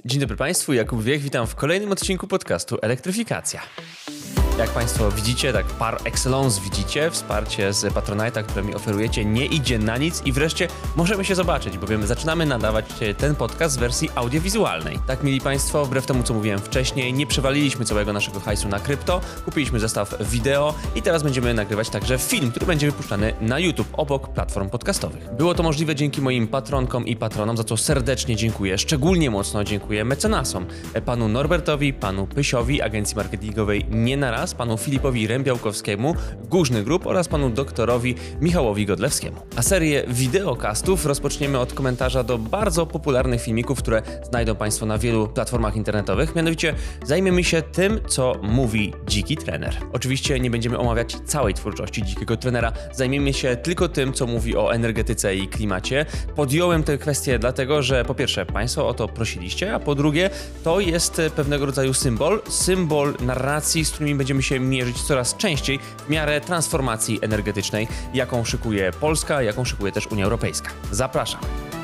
Dzień dobry Państwu, Jakub Wiech, witam w kolejnym odcinku podcastu Elektryfikacja. Jak Państwo widzicie, tak par excellence widzicie, wsparcie z Patronite'a, które mi oferujecie, nie idzie na nic i wreszcie możemy się zobaczyć, bowiem zaczynamy nadawać ten podcast w wersji audiowizualnej. Tak, mili Państwo, wbrew temu, co mówiłem wcześniej, nie przewaliliśmy całego naszego hajsu na krypto, kupiliśmy zestaw wideo i teraz będziemy nagrywać także film, który będzie wypuszczany na YouTube, obok platform podcastowych. Było to możliwe dzięki moim patronkom i patronom, za co serdecznie dziękuję. Szczególnie mocno dziękuję mecenasom, panu Norbertowi, panu Pysiowi, agencji marketingowej Nie na raz, panu Filipowi Rębiałkowskiemu, Górzny Group oraz panu doktorowi Michałowi Godlewskiemu. A serię wideokastów rozpoczniemy od komentarza do bardzo popularnych filmików, które znajdą Państwo na wielu platformach internetowych. Mianowicie zajmiemy się tym, co mówi Dziki Trener. Oczywiście nie będziemy omawiać całej twórczości Dzikiego Trenera, zajmiemy się tylko tym, co mówi o energetyce i klimacie. Podjąłem tę kwestię dlatego, że po pierwsze Państwo o to prosiliście, a po drugie to jest pewnego rodzaju symbol narracji, z którymi będziemy się mierzyć coraz częściej w miarę transformacji energetycznej, jaką szykuje Polska, jaką szykuje też Unia Europejska. Zapraszam.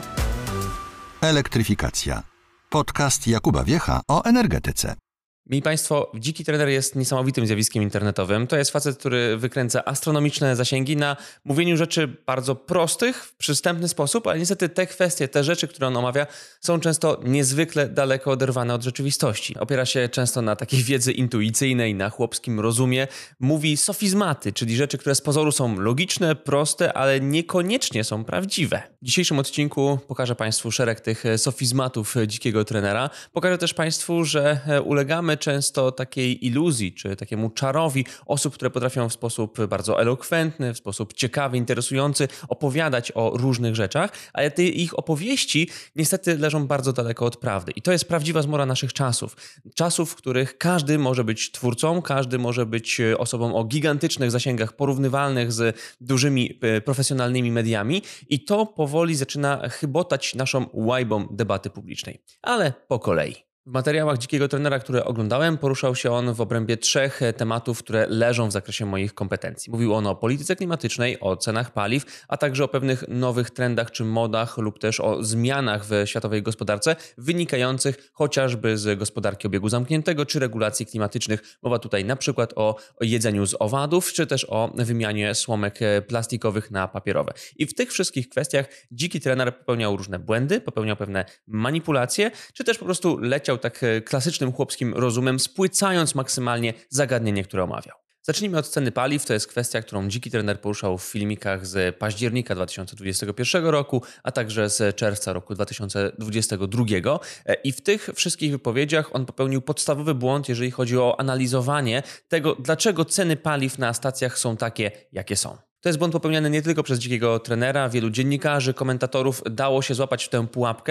Elektryfikacja. Podcast Jakuba Wiecha o energetyce. Mili Państwo, Dziki Trener jest niesamowitym zjawiskiem internetowym. To jest facet, który wykręca astronomiczne zasięgi na mówieniu rzeczy bardzo prostych, w przystępny sposób, ale niestety te kwestie, te rzeczy, które on omawia, są często niezwykle daleko oderwane od rzeczywistości. Opiera się często na takiej wiedzy intuicyjnej, na chłopskim rozumie. Mówi sofizmaty, czyli rzeczy, które z pozoru są logiczne, proste, ale niekoniecznie są prawdziwe. W dzisiejszym odcinku pokażę Państwu szereg tych sofizmatów Dzikiego Trenera. Pokażę też Państwu, że ulegamy często takiej iluzji, czy takiemu czarowi osób, które potrafią w sposób bardzo elokwentny, w sposób ciekawy, interesujący opowiadać o różnych rzeczach, ale te ich opowieści niestety leżą bardzo daleko od prawdy. I to jest prawdziwa zmora naszych czasów. Czasów, w których każdy może być twórcą, każdy może być osobą o gigantycznych zasięgach porównywalnych z dużymi profesjonalnymi mediami i to powoli zaczyna chybotać naszą łajbą debaty publicznej. Ale po kolei. W materiałach Dzikiego Trenera, które oglądałem, poruszał się on w obrębie 3 tematów, które leżą w zakresie moich kompetencji. Mówił on o polityce klimatycznej, o cenach paliw, a także o pewnych nowych trendach czy modach lub też o zmianach w światowej gospodarce wynikających chociażby z gospodarki obiegu zamkniętego czy regulacji klimatycznych. Mowa tutaj na przykład o jedzeniu z owadów, czy też o wymianie słomek plastikowych na papierowe. I w tych wszystkich kwestiach Dziki Trener popełniał różne błędy, popełniał pewne manipulacje, czy też po prostu leciał tak klasycznym chłopskim rozumem, spłycając maksymalnie zagadnienie, które omawiał. Zacznijmy od ceny paliw. To jest kwestia, którą Dziki Trener poruszał w filmikach z października 2021 roku, a także z czerwca roku 2022. I w tych wszystkich wypowiedziach on popełnił podstawowy błąd, jeżeli chodzi o analizowanie tego, dlaczego ceny paliw na stacjach są takie, jakie są. To jest błąd popełniany nie tylko przez Dzikiego Trenera, wielu dziennikarzy, komentatorów dało się złapać w tę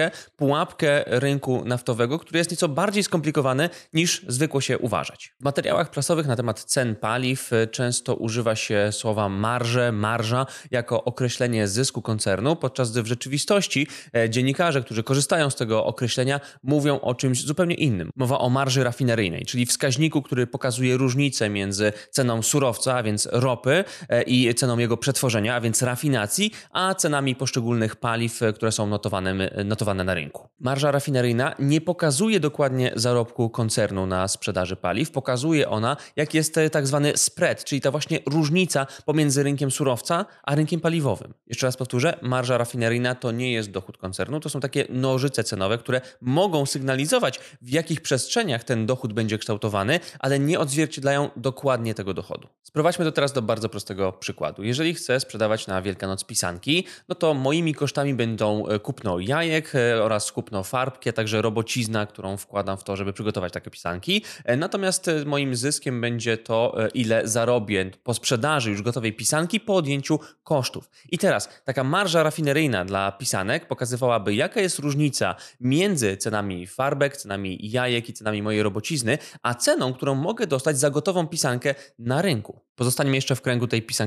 pułapkę rynku naftowego, który jest nieco bardziej skomplikowany niż zwykło się uważać. W materiałach prasowych na temat cen paliw często używa się słowa marża jako określenie zysku koncernu, podczas gdy w rzeczywistości dziennikarze, którzy korzystają z tego określenia, mówią o czymś zupełnie innym. Mowa o marży rafineryjnej, czyli wskaźniku, który pokazuje różnicę między ceną surowca, a więc ropy, i ceną jego przetworzenia, a więc rafinacji, a cenami poszczególnych paliw, które są notowane na rynku. Marża rafineryjna nie pokazuje dokładnie zarobku koncernu na sprzedaży paliw, pokazuje ona, jak jest tak zwany spread, czyli ta właśnie różnica pomiędzy rynkiem surowca a rynkiem paliwowym. Jeszcze raz powtórzę, marża rafineryjna to nie jest dochód koncernu, to są takie nożyce cenowe, które mogą sygnalizować, w jakich przestrzeniach ten dochód będzie kształtowany, ale nie odzwierciedlają dokładnie tego dochodu. Sprowadźmy to teraz do bardzo prostego przykładu. Jeżeli chcę sprzedawać na Wielkanoc pisanki, no to moimi kosztami będą kupno jajek oraz kupno farbki, a także robocizna, którą wkładam w to, żeby przygotować takie pisanki. Natomiast moim zyskiem będzie to, ile zarobię po sprzedaży już gotowej pisanki po odjęciu kosztów. I teraz taka marża rafineryjna dla pisanek pokazywałaby, jaka jest różnica między cenami farbek, cenami jajek i cenami mojej robocizny, a ceną, którą mogę dostać za gotową pisankę na rynku. Pozostaniemy jeszcze w kręgu tej pisankowej metafory.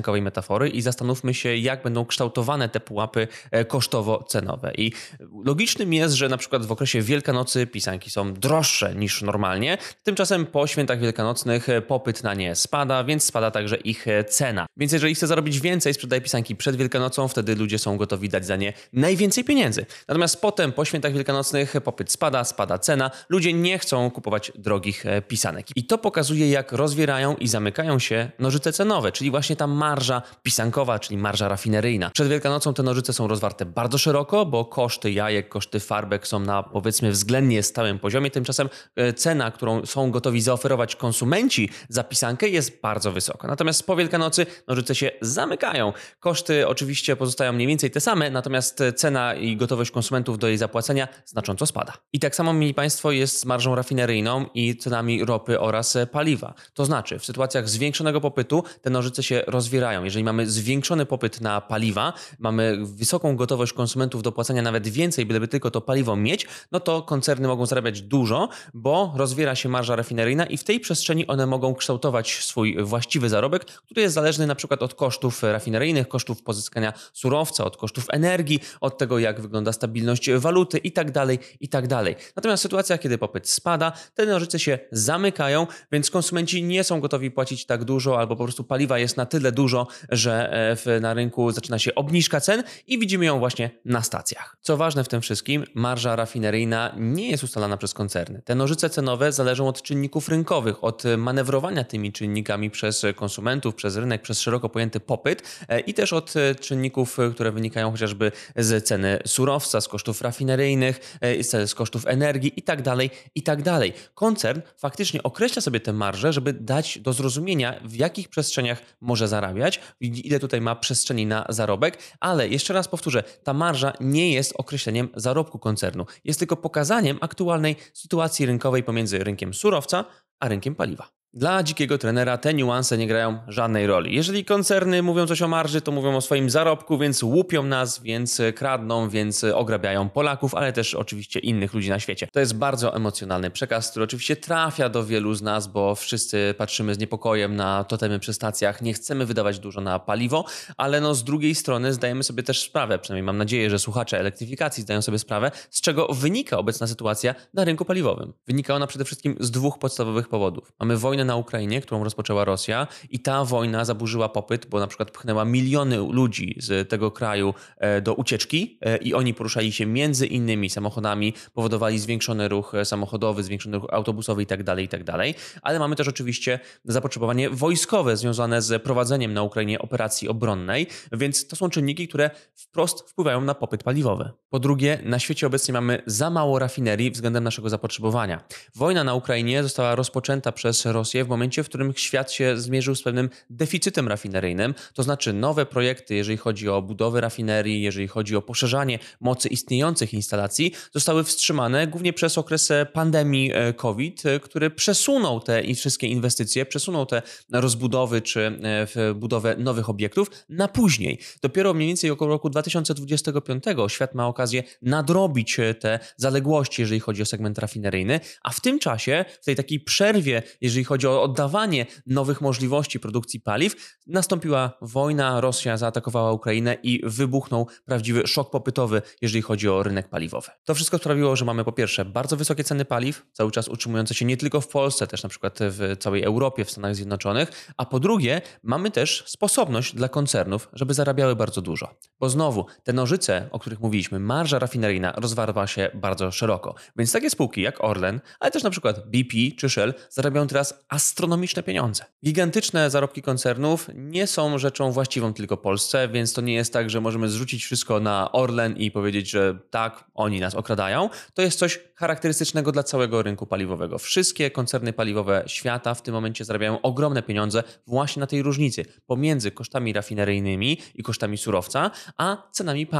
metafory i zastanówmy się, jak będą kształtowane te pułapy kosztowo-cenowe. I logicznym jest, że na przykład w okresie Wielkanocy pisanki są droższe niż normalnie, tymczasem po świętach wielkanocnych popyt na nie spada, więc spada także ich cena. Więc jeżeli chcę zarobić więcej, sprzedaję pisanki przed Wielkanocą, wtedy ludzie są gotowi dać za nie najwięcej pieniędzy. Natomiast potem po świętach wielkanocnych popyt spada cena, ludzie nie chcą kupować drogich pisanek. I to pokazuje, jak rozwierają i zamykają się nożyce cenowe, czyli właśnie ta marża pisankowa, czyli marża rafineryjna. Przed Wielkanocą te nożyce są rozwarte bardzo szeroko, bo koszty jajek, koszty farbek są na powiedzmy względnie stałym poziomie, tymczasem cena, którą są gotowi zaoferować konsumenci za pisankę jest bardzo wysoka. Natomiast po Wielkanocy nożyce się zamykają. Koszty oczywiście pozostają mniej więcej te same, natomiast cena i gotowość konsumentów do jej zapłacenia znacząco spada. I tak samo, mili Państwo, jest z marżą rafineryjną i cenami ropy oraz paliwa. To znaczy, w sytuacjach zwiększonego popytu te nożyce się rozwierają. Jeżeli mamy zwiększony popyt na paliwa, mamy wysoką gotowość konsumentów do płacenia nawet więcej, byleby tylko to paliwo mieć, no to koncerny mogą zarabiać dużo, bo rozwiera się marża rafineryjna i w tej przestrzeni one mogą kształtować swój właściwy zarobek, który jest zależny na przykład od kosztów rafineryjnych, kosztów pozyskania surowca, od kosztów energii, od tego, jak wygląda stabilność waluty itd. Natomiast w sytuacjach, kiedy popyt spada, te nożyce się zamykają, więc konsumenci nie są gotowi płacić tak dużo, albo po prostu paliwa jest na tyle dużo, że na rynku zaczyna się obniżka cen i widzimy ją właśnie na stacjach. Co ważne w tym wszystkim, marża rafineryjna nie jest ustalana przez koncerny. Te nożyce cenowe zależą od czynników rynkowych, od manewrowania tymi czynnikami przez konsumentów, przez rynek, przez szeroko pojęty popyt i też od czynników, które wynikają chociażby z ceny surowca, z kosztów rafineryjnych, z kosztów energii itd. Koncern faktycznie określa sobie tę marżę, żeby dać do zrozumienia, w jakich przestrzeniach może zarabiać, ile tutaj ma przestrzeni na zarobek, ale jeszcze raz powtórzę, ta marża nie jest określeniem zarobku koncernu. Jest tylko pokazaniem aktualnej sytuacji rynkowej pomiędzy rynkiem surowca a rynkiem paliwa. Dla dzikiego trenera te niuanse nie grają żadnej roli. Jeżeli koncerny mówią coś o marży, to mówią o swoim zarobku, więc łupią nas, więc kradną, więc ograbiają Polaków, ale też oczywiście innych ludzi na świecie. To jest bardzo emocjonalny przekaz, który oczywiście trafia do wielu z nas, bo wszyscy patrzymy z niepokojem na totemy przy stacjach, nie chcemy wydawać dużo na paliwo, ale z drugiej strony zdajemy sobie też sprawę, przynajmniej mam nadzieję, że słuchacze elektryfikacji zdają sobie sprawę, z czego wynika obecna sytuacja na rynku paliwowym. Wynika ona przede wszystkim z dwóch podstawowych powodów. Mamy wojnę na Ukrainie, którą rozpoczęła Rosja i ta wojna zaburzyła popyt, bo na przykład pchnęła miliony ludzi z tego kraju do ucieczki i oni poruszali się między innymi samochodami, powodowali zwiększony ruch samochodowy, zwiększony ruch autobusowy itd. Ale mamy też oczywiście zapotrzebowanie wojskowe związane z prowadzeniem na Ukrainie operacji obronnej, więc to są czynniki, które wprost wpływają na popyt paliwowy. Po drugie, na świecie obecnie mamy za mało rafinerii względem naszego zapotrzebowania. Wojna na Ukrainie została rozpoczęta przez Rosję w momencie, w którym świat się zmierzył z pewnym deficytem rafineryjnym, to znaczy nowe projekty, jeżeli chodzi o budowę rafinerii, jeżeli chodzi o poszerzanie mocy istniejących instalacji, zostały wstrzymane głównie przez okres pandemii COVID, który przesunął te wszystkie inwestycje, przesunął te rozbudowy czy budowę nowych obiektów na później. Dopiero mniej więcej około roku 2025 świat ma okazję nadrobić te zaległości, jeżeli chodzi o segment rafineryjny, a w tym czasie, w tej takiej przerwie, jeżeli chodzi o oddawanie nowych możliwości produkcji paliw, nastąpiła wojna, Rosja zaatakowała Ukrainę i wybuchnął prawdziwy szok popytowy, jeżeli chodzi o rynek paliwowy. To wszystko sprawiło, że mamy po pierwsze bardzo wysokie ceny paliw, cały czas utrzymujące się nie tylko w Polsce, też na przykład w całej Europie, w Stanach Zjednoczonych, a po drugie mamy też sposobność dla koncernów, żeby zarabiały bardzo dużo. Bo znowu, te nożyce, o których mówiliśmy, marża rafineryjna rozwarła się bardzo szeroko. Więc takie spółki jak Orlen, ale też na przykład BP czy Shell zarabiają teraz astronomiczne pieniądze. Gigantyczne zarobki koncernów nie są rzeczą właściwą tylko Polsce, więc to nie jest tak, że możemy zrzucić wszystko na Orlen i powiedzieć, że tak, oni nas okradają. To jest coś charakterystycznego dla całego rynku paliwowego. Wszystkie koncerny paliwowe świata w tym momencie zarabiają ogromne pieniądze właśnie na tej różnicy pomiędzy kosztami rafineryjnymi i kosztami surowca, a cenami paliw.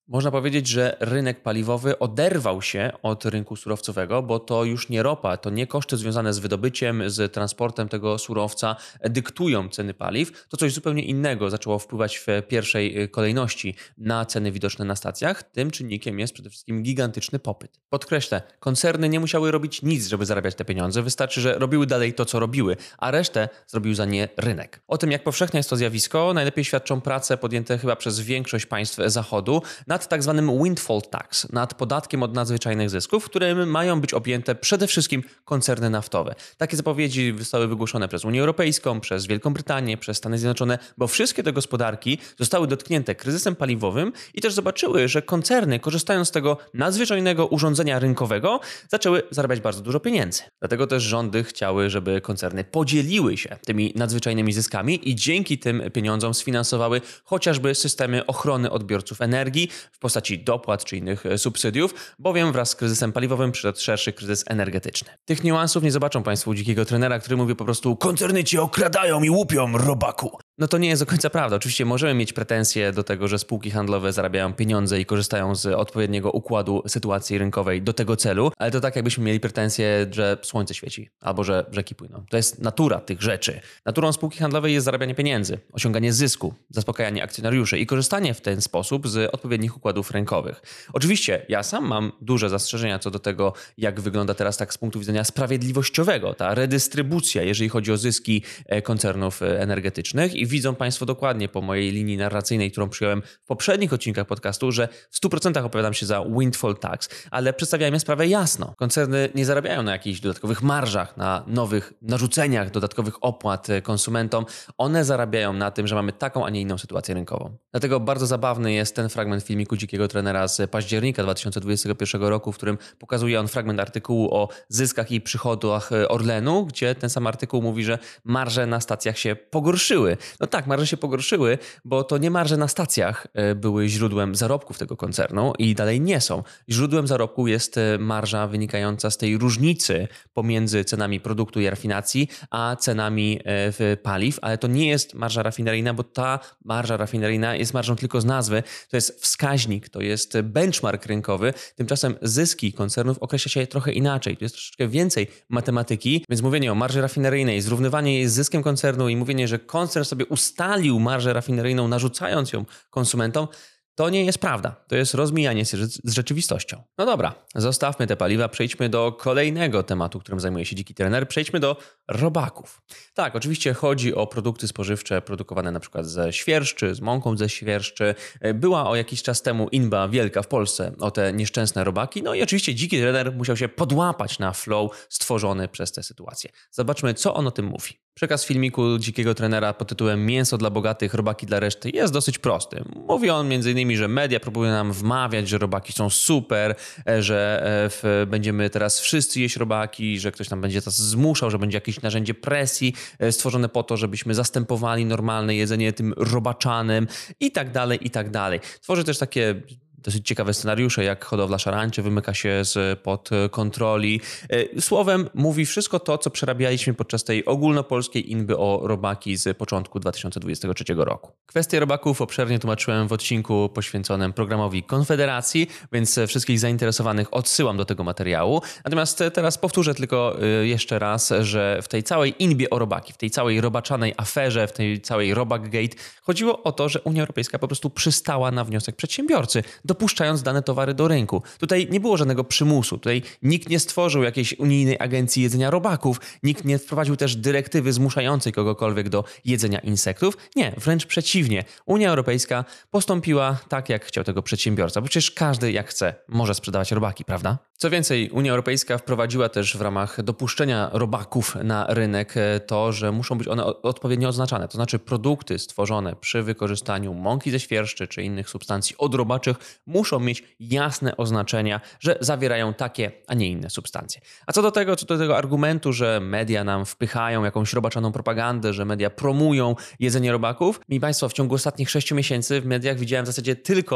Można powiedzieć, że rynek paliwowy oderwał się od rynku surowcowego, bo to już nie ropa, to nie koszty związane z wydobyciem, z transportem tego surowca dyktują ceny paliw. To coś zupełnie innego zaczęło wpływać w pierwszej kolejności na ceny widoczne na stacjach. Tym czynnikiem jest przede wszystkim gigantyczny popyt. Podkreślę, koncerny nie musiały robić nic, żeby zarabiać te pieniądze. Wystarczy, że robiły dalej to, co robiły, a resztę zrobił za nie rynek. O tym, jak powszechne jest to zjawisko, najlepiej świadczą prace podjęte chyba przez większość państw Zachodu nad tak zwanym windfall tax, nad podatkiem od nadzwyczajnych zysków, którym mają być objęte przede wszystkim koncerny naftowe. Takie zapowiedzi zostały wygłoszone przez Unię Europejską, przez Wielką Brytanię, przez Stany Zjednoczone, bo wszystkie te gospodarki zostały dotknięte kryzysem paliwowym i też zobaczyły, że koncerny, korzystając z tego nadzwyczajnego urządzenia rynkowego, zaczęły zarabiać bardzo dużo pieniędzy. Dlatego też rządy chciały, żeby koncerny podzieliły się tymi nadzwyczajnymi zyskami i dzięki tym pieniądzom sfinansowały chociażby systemy ochrony odbiorców energii w postaci dopłat czy innych subsydiów, bowiem wraz z kryzysem paliwowym przyszedł szerszy kryzys energetyczny. Tych niuansów nie zobaczą Państwo u Dzikiego Trenera, który mówi po prostu: koncerny cię okradają i łupią, robaku. No to nie jest do końca prawda. Oczywiście możemy mieć pretensje do tego, że spółki handlowe zarabiają pieniądze i korzystają z odpowiedniego układu sytuacji rynkowej do tego celu, ale to tak jakbyśmy mieli pretensje, że słońce świeci albo że rzeki płyną. To jest natura tych rzeczy. Naturą spółki handlowej jest zarabianie pieniędzy, osiąganie zysku, zaspokajanie akcjonariuszy i korzystanie w ten sposób z odpowiednich układów rynkowych. Oczywiście ja sam mam duże zastrzeżenia co do tego, jak wygląda teraz tak z punktu widzenia sprawiedliwościowego ta redystrybucja, jeżeli chodzi o zyski koncernów energetycznych i widzą Państwo dokładnie po mojej linii narracyjnej, którą przyjąłem w poprzednich odcinkach podcastu, że w 100% opowiadam się za windfall tax, ale przedstawiajmy sprawę jasno. Koncerny nie zarabiają na jakichś dodatkowych marżach, na nowych narzuceniach dodatkowych opłat konsumentom. One zarabiają na tym, że mamy taką, a nie inną sytuację rynkową. Dlatego bardzo zabawny jest ten fragment filmiku Dzikiego Trenera z października 2021 roku, w którym pokazuje on fragment artykułu o zyskach i przychodach Orlenu, gdzie ten sam artykuł mówi, że marże na stacjach się pogorszyły. No tak, marże się pogorszyły, bo to nie marże na stacjach były źródłem zarobków tego koncernu i dalej nie są. Źródłem zarobku jest marża wynikająca z tej różnicy pomiędzy cenami produktu i rafinacji, a cenami paliw, ale to nie jest marża rafineryjna, bo ta marża rafineryjna jest marżą tylko z nazwy. To jest wskaźnik, to jest benchmark rynkowy. Tymczasem zyski koncernów określa się trochę inaczej. To jest troszeczkę więcej matematyki, więc mówienie o marży rafineryjnej, zrównywanie jej z zyskiem koncernu i mówienie, że koncern sobie ustalił marżę rafineryjną, narzucając ją konsumentom, to nie jest prawda. To jest rozmijanie się z rzeczywistością. No dobra, zostawmy te paliwa, przejdźmy do kolejnego tematu, którym zajmuje się Dziki Trener. Przejdźmy do robaków. Tak, oczywiście chodzi o produkty spożywcze produkowane na przykład ze świerszczy, z mąką ze świerszczy. Była o jakiś czas temu inba wielka w Polsce o te nieszczęsne robaki. No i oczywiście Dziki Trener musiał się podłapać na flow stworzony przez tę sytuację. Zobaczmy, co on o tym mówi. Przekaz filmiku Dzikiego Trenera pod tytułem Mięso dla bogatych, robaki dla reszty jest dosyć prosty. Mówi on m.in., że media próbują nam wmawiać, że robaki są super, że będziemy teraz wszyscy jeść robaki, że ktoś nam będzie nas zmuszał, że będzie jakieś narzędzie presji stworzone po to, żebyśmy zastępowali normalne jedzenie tym robaczanym i tak dalej, i tak dalej. Tworzy też takie dosyć ciekawe scenariusze, jak hodowla szarańczy wymyka się spod kontroli. Słowem, mówi wszystko to, co przerabialiśmy podczas tej ogólnopolskiej inby o robaki z początku 2023 roku. Kwestię robaków obszernie tłumaczyłem w odcinku poświęconym programowi Konfederacji, więc wszystkich zainteresowanych odsyłam do tego materiału. Natomiast teraz powtórzę tylko jeszcze raz, że w tej całej inbie o robaki, w tej całej robaczanej aferze, w tej całej Robakgate chodziło o to, że Unia Europejska po prostu przystała na wniosek przedsiębiorcy, dopuszczając dane towary do rynku. Tutaj nie było żadnego przymusu. Tutaj nikt nie stworzył jakiejś unijnej agencji jedzenia robaków. Nikt nie wprowadził też dyrektywy zmuszającej kogokolwiek do jedzenia insektów. Nie, wręcz przeciwnie. Unia Europejska postąpiła tak, jak chciał tego przedsiębiorca. Bo przecież każdy, jak chce, może sprzedawać robaki, prawda? Co więcej, Unia Europejska wprowadziła też w ramach dopuszczenia robaków na rynek to, że muszą być one odpowiednio oznaczane. To znaczy produkty stworzone przy wykorzystaniu mąki ze świerszczy czy innych substancji odrobaczych muszą mieć jasne oznaczenia, że zawierają takie, a nie inne substancje. A co do tego argumentu, że media nam wpychają jakąś robaczaną propagandę, że media promują jedzenie robaków, mi Państwo, w ciągu ostatnich 6 miesięcy w mediach widziałem w zasadzie tylko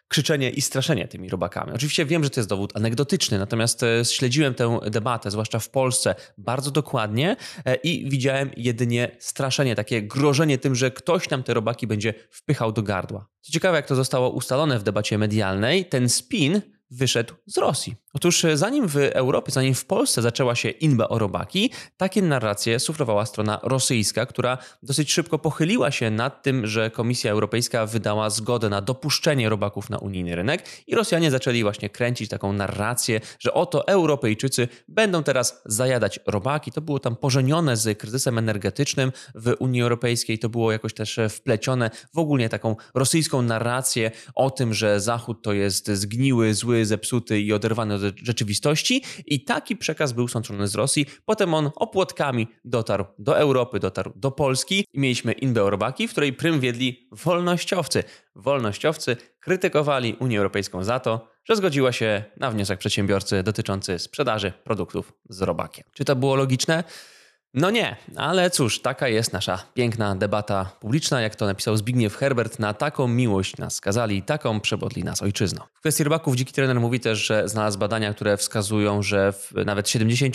krzyczenie i straszenie tymi robakami. Oczywiście wiem, że to jest dowód anegdotyczny, natomiast śledziłem tę debatę, zwłaszcza w Polsce, bardzo dokładnie i widziałem jedynie straszenie, takie grożenie tym, że ktoś nam te robaki będzie wpychał do gardła. Co ciekawe, jak to zostało ustalone w debacie medialnej, ten spin wyszedł z Rosji. Otóż zanim w Europie, zanim w Polsce zaczęła się inba o robaki, takie narracje suflowała strona rosyjska, która dosyć szybko pochyliła się nad tym, że Komisja Europejska wydała zgodę na dopuszczenie robaków na unijny rynek i Rosjanie zaczęli właśnie kręcić taką narrację, że oto Europejczycy będą teraz zajadać robaki. To było tam pożenione z kryzysem energetycznym w Unii Europejskiej, to było jakoś też wplecione w ogólnie taką rosyjską narrację o tym, że Zachód to jest zgniły, zły, zepsuty i oderwany od rzeczywistości i taki przekaz był sączony z Rosji. Potem on opłotkami dotarł do Europy, dotarł do Polski i mieliśmy inbę o robaki, w której prym wiedli wolnościowcy. Wolnościowcy krytykowali Unię Europejską za to, że zgodziła się na wniosek przedsiębiorcy dotyczący sprzedaży produktów z robakiem. Czy to było logiczne? No nie, ale cóż, taka jest nasza piękna debata publiczna, jak to napisał Zbigniew Herbert, na taką miłość nas skazali, taką przebodli nas ojczyzną. W kwestii robaków Dziki Trener mówi też, że znalazł badania, które wskazują, że w nawet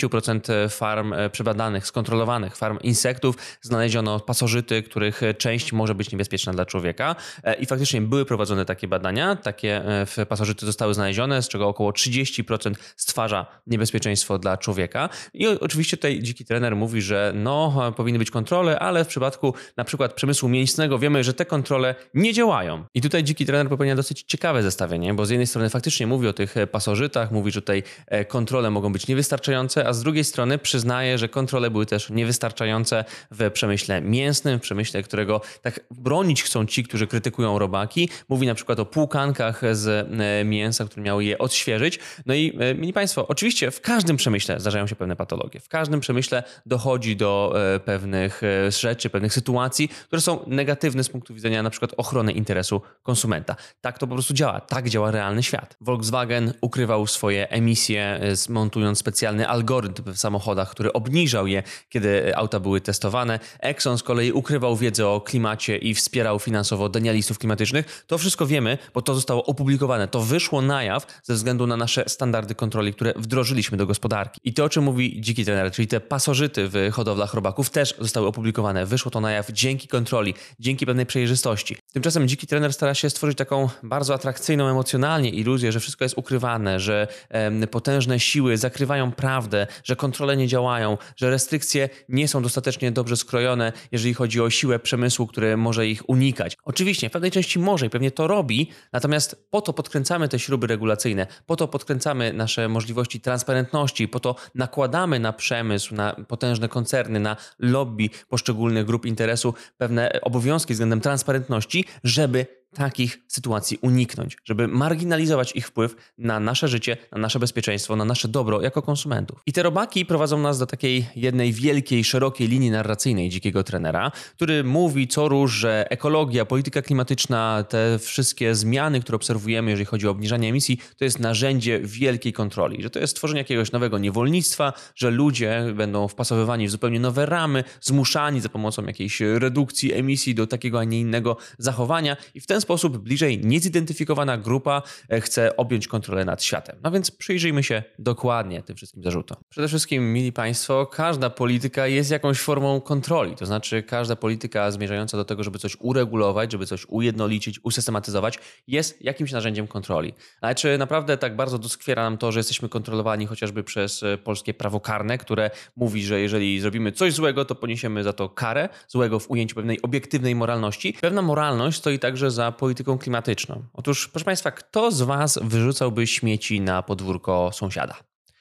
70% farm przebadanych, skontrolowanych farm insektów znaleziono pasożyty, których część może być niebezpieczna dla człowieka i faktycznie były prowadzone takie badania, takie pasożyty zostały znalezione, z czego około 30% stwarza niebezpieczeństwo dla człowieka i oczywiście tutaj Dziki Trener mówi, że powinny być kontrole, ale w przypadku na przykład przemysłu mięsnego wiemy, że te kontrole nie działają. I tutaj Dziki Trener popełnia dosyć ciekawe zestawienie, bo z jednej strony faktycznie mówi o tych pasożytach, mówi, że tutaj kontrole mogą być niewystarczające, a z drugiej strony przyznaje, że kontrole były też niewystarczające w przemyśle mięsnym, w przemyśle, którego tak bronić chcą ci, którzy krytykują robaki. Mówi na przykład o półkankach z mięsa, które miały je odświeżyć. No i mili Państwo, oczywiście w każdym przemyśle zdarzają się pewne patologie. W każdym przemyśle dochodzi do pewnych rzeczy, pewnych sytuacji, które są negatywne z punktu widzenia na przykład ochrony interesu konsumenta. Tak to po prostu działa. Tak działa realny świat. Volkswagen ukrywał swoje emisje, montując specjalny algorytm w samochodach, który obniżał je, kiedy auta były testowane. Exxon z kolei ukrywał wiedzę o klimacie i wspierał finansowo denialistów klimatycznych. To wszystko wiemy, bo to zostało opublikowane. To wyszło na jaw ze względu na nasze standardy kontroli, które wdrożyliśmy do gospodarki. I to, o czym mówi Dziki Trener, czyli te pasożyty w hodowlach robaków też zostały opublikowane. Wyszło to na jaw dzięki kontroli, dzięki pewnej przejrzystości. Tymczasem Dziki Trener stara się stworzyć taką bardzo atrakcyjną emocjonalnie iluzję, że wszystko jest ukrywane, że potężne siły zakrywają prawdę, że kontrole nie działają, że restrykcje nie są dostatecznie dobrze skrojone, jeżeli chodzi o siłę przemysłu, który może ich unikać. Oczywiście w pewnej części może i pewnie to robi, natomiast po to podkręcamy te śruby regulacyjne, po to podkręcamy nasze możliwości transparentności, po to nakładamy na przemysł, na potężne koncerny, na lobby poszczególnych grup interesu pewne obowiązki względem transparentności, żeby takich sytuacji uniknąć, żeby marginalizować ich wpływ na nasze życie, na nasze bezpieczeństwo, na nasze dobro jako konsumentów. I te robaki prowadzą nas do takiej jednej wielkiej, szerokiej linii narracyjnej Dzikiego Trenera, który mówi co róż, że ekologia, polityka klimatyczna, te wszystkie zmiany, które obserwujemy, jeżeli chodzi o obniżanie emisji, to jest narzędzie wielkiej kontroli, że to jest tworzenie jakiegoś nowego niewolnictwa, że ludzie będą wpasowywani w zupełnie nowe ramy, zmuszani za pomocą jakiejś redukcji emisji do takiego, a nie innego zachowania i w ten sposób bliżej niezidentyfikowana grupa chce objąć kontrolę nad światem. No więc przyjrzyjmy się dokładnie tym wszystkim zarzutom. Przede wszystkim, mili Państwo, każda polityka jest jakąś formą kontroli. To znaczy każda polityka zmierzająca do tego, żeby coś uregulować, żeby coś ujednolicić, usystematyzować, jest jakimś narzędziem kontroli. Ale czy naprawdę tak bardzo doskwiera nam to, że jesteśmy kontrolowani chociażby przez polskie prawo karne, które mówi, że jeżeli zrobimy coś złego, to poniesiemy za to karę, złego w ujęciu pewnej obiektywnej moralności. Pewna moralność stoi także za polityką klimatyczną. Otóż, proszę Państwa, kto z Was wyrzucałby śmieci na podwórko sąsiada?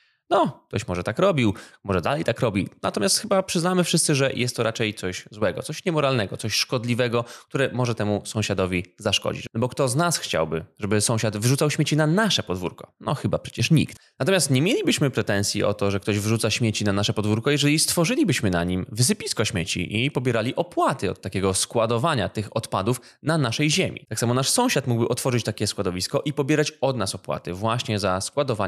No, ktoś może tak robił, może dalej tak robi. Natomiast chyba przyznamy wszyscy, że jest to raczej coś złego, coś niemoralnego, coś szkodliwego, które może temu sąsiadowi zaszkodzić. No bo kto z nas chciałby, żeby sąsiad wyrzucał śmieci na nasze podwórko? No chyba przecież nikt. Natomiast nie mielibyśmy pretensji o to, że ktoś wyrzuca śmieci na nasze podwórko, jeżeli stworzylibyśmy na nim wysypisko śmieci i pobierali opłaty od takiego składowania tych odpadów na naszej ziemi. Tak samo nasz sąsiad mógłby otworzyć takie składowisko i pobierać od nas opłaty właśnie za składowanie tam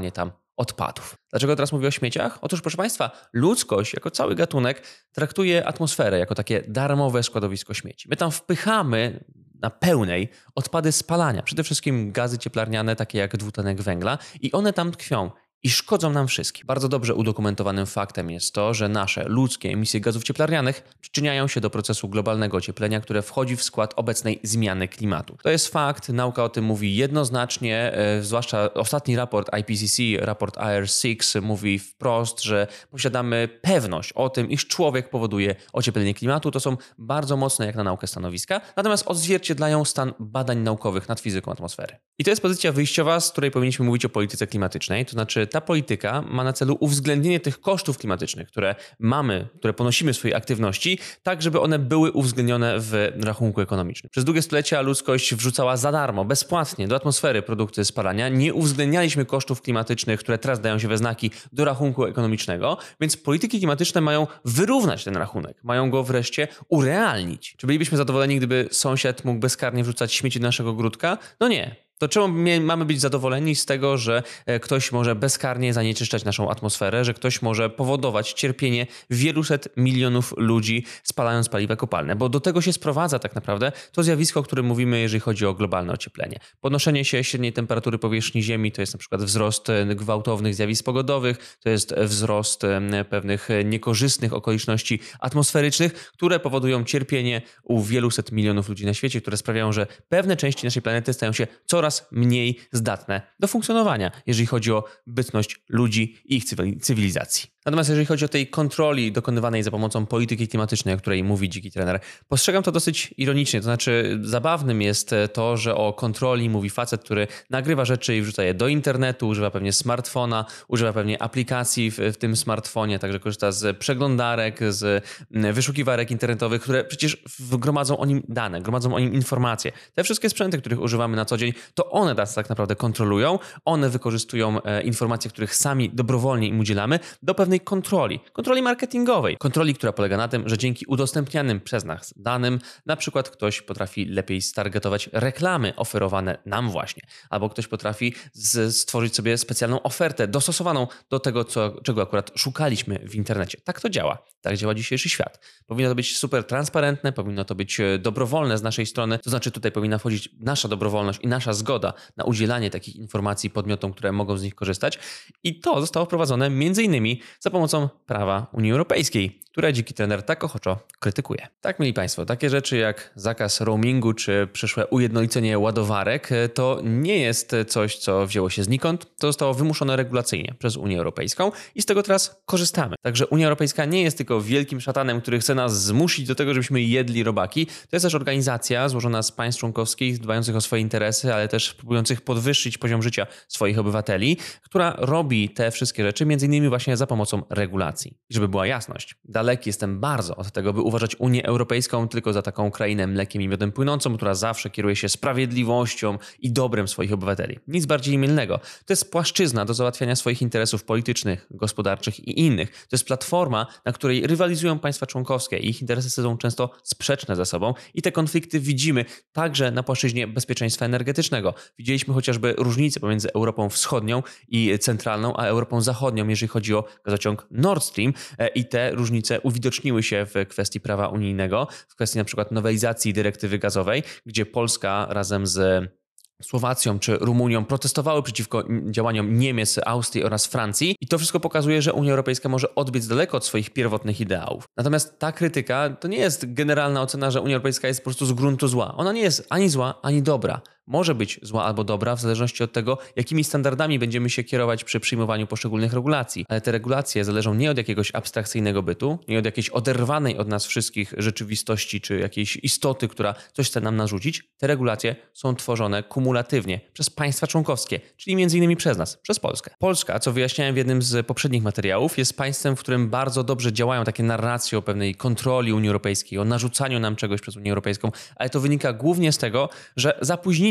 odpadów. Dlaczego teraz mówię o śmieciach? Otóż, proszę Państwa, ludzkość jako cały gatunek traktuje atmosferę jako takie darmowe składowisko śmieci. My tam wpychamy na pełnej odpady spalania, przede wszystkim gazy cieplarniane, takie jak dwutlenek węgla, i one tam tkwią i szkodzą nam wszystkim. Bardzo dobrze udokumentowanym faktem jest to, że nasze ludzkie emisje gazów cieplarnianych przyczyniają się do procesu globalnego ocieplenia, które wchodzi w skład obecnej zmiany klimatu. To jest fakt, nauka o tym mówi jednoznacznie, zwłaszcza ostatni raport IPCC, raport IR6 mówi wprost, że posiadamy pewność o tym, iż człowiek powoduje ocieplenie klimatu. To są bardzo mocne jak na naukę stanowiska, natomiast odzwierciedlają stan badań naukowych nad fizyką atmosfery. I to jest pozycja wyjściowa, z której powinniśmy mówić o polityce klimatycznej, to znaczy ta polityka ma na celu uwzględnienie tych kosztów klimatycznych, które mamy, które ponosimy w swojej aktywności, tak żeby one były uwzględnione w rachunku ekonomicznym. Przez długie stulecia ludzkość wrzucała za darmo, bezpłatnie do atmosfery produkty spalania. Nie uwzględnialiśmy kosztów klimatycznych, które teraz dają się we znaki do rachunku ekonomicznego, więc polityki klimatyczne mają wyrównać ten rachunek, mają go wreszcie urealnić. Czy bylibyśmy zadowoleni, gdyby sąsiad mógł bezkarnie wrzucać śmieci do naszego ogródka? No nie. To czemu mamy być zadowoleni z tego, że ktoś może bezkarnie zanieczyszczać naszą atmosferę, że ktoś może powodować cierpienie wieluset milionów ludzi spalając paliwa kopalne? Bo do tego się sprowadza tak naprawdę to zjawisko, o którym mówimy, jeżeli chodzi o globalne ocieplenie. Podnoszenie się średniej temperatury powierzchni Ziemi to jest na przykład wzrost gwałtownych zjawisk pogodowych, to jest wzrost pewnych niekorzystnych okoliczności atmosferycznych, które powodują cierpienie u wieluset milionów ludzi na świecie, które sprawiają, że pewne części naszej planety stają się coraz mniej zdatne do funkcjonowania, jeżeli chodzi o bytność ludzi i ich cywilizacji. Natomiast jeżeli chodzi o tej kontroli dokonywanej za pomocą polityki klimatycznej, o której mówi Dziki Trener, postrzegam to dosyć ironicznie. To znaczy zabawnym jest to, że o kontroli mówi facet, który nagrywa rzeczy i wrzuca je do internetu, używa pewnie smartfona, używa pewnie aplikacji w tym smartfonie, także korzysta z przeglądarek, z wyszukiwarek internetowych, które przecież gromadzą o nim dane, gromadzą o nim informacje. Te wszystkie sprzęty, których używamy na co dzień, to one nas tak naprawdę kontrolują, one wykorzystują informacje, których sami dobrowolnie im udzielamy, do pewnej kontroli marketingowej. Kontroli, która polega na tym, że dzięki udostępnianym przez nas danym, na przykład ktoś potrafi lepiej stargetować reklamy oferowane nam właśnie, albo ktoś potrafi stworzyć sobie specjalną ofertę dostosowaną do tego, czego akurat szukaliśmy w internecie. Tak to działa. Tak działa dzisiejszy świat. Powinno to być super transparentne, powinno to być dobrowolne z naszej strony, to znaczy tutaj powinna wchodzić nasza dobrowolność i nasza zgoda na udzielanie takich informacji podmiotom, które mogą z nich korzystać. I to zostało wprowadzone m.in. za pomocą prawa Unii Europejskiej, które Dziki Trener tak ochoczo krytykuje. Tak, mieli Państwo, takie rzeczy jak zakaz roamingu czy przyszłe ujednolicenie ładowarek to nie jest coś, co wzięło się znikąd, to zostało wymuszone regulacyjnie przez Unię Europejską i z tego teraz korzystamy. Także Unia Europejska nie jest tylko wielkim szatanem, który chce nas zmusić do tego, żebyśmy jedli robaki. To jest też organizacja złożona z państw członkowskich, dbających o swoje interesy, ale też próbujących podwyższyć poziom życia swoich obywateli, która robi te wszystkie rzeczy m.in. właśnie za pomocą regulacji. I żeby była jasność, daleki jestem bardzo od tego, by uważać Unię Europejską tylko za taką krainę mlekiem i miodem płynącą, która zawsze kieruje się sprawiedliwością i dobrem swoich obywateli. Nic bardziej mylnego. To jest płaszczyzna do załatwiania swoich interesów politycznych, gospodarczych i innych. To jest platforma, na której rywalizują państwa członkowskie i ich interesy są często sprzeczne ze sobą i te konflikty widzimy także na płaszczyźnie bezpieczeństwa energetycznego. Widzieliśmy chociażby różnice pomiędzy Europą Wschodnią i Centralną, a Europą Zachodnią, jeżeli chodzi o gazociąg Nord Stream i te różnice uwidoczniły się w kwestii prawa unijnego, w kwestii na przykład nowelizacji dyrektywy gazowej, gdzie Polska razem z Słowacją czy Rumunią protestowały przeciwko działaniom Niemiec, Austrii oraz Francji i to wszystko pokazuje, że Unia Europejska może odbiec daleko od swoich pierwotnych ideałów. Natomiast ta krytyka to nie jest generalna ocena, że Unia Europejska jest po prostu z gruntu zła. Ona nie jest ani zła, ani dobra. Może być zła albo dobra w zależności od tego, jakimi standardami będziemy się kierować przy przyjmowaniu poszczególnych regulacji. Ale te regulacje zależą nie od jakiegoś abstrakcyjnego bytu, nie od jakiejś oderwanej od nas wszystkich rzeczywistości czy jakiejś istoty, która coś chce nam narzucić. Te regulacje są tworzone kumulatywnie przez państwa członkowskie, czyli m.in. przez nas, przez Polskę. Polska, co wyjaśniałem w jednym z poprzednich materiałów, jest państwem, w którym bardzo dobrze działają takie narracje o pewnej kontroli Unii Europejskiej, o narzucaniu nam czegoś przez Unię Europejską, ale to wynika głównie z tego, że zapóźniliśmy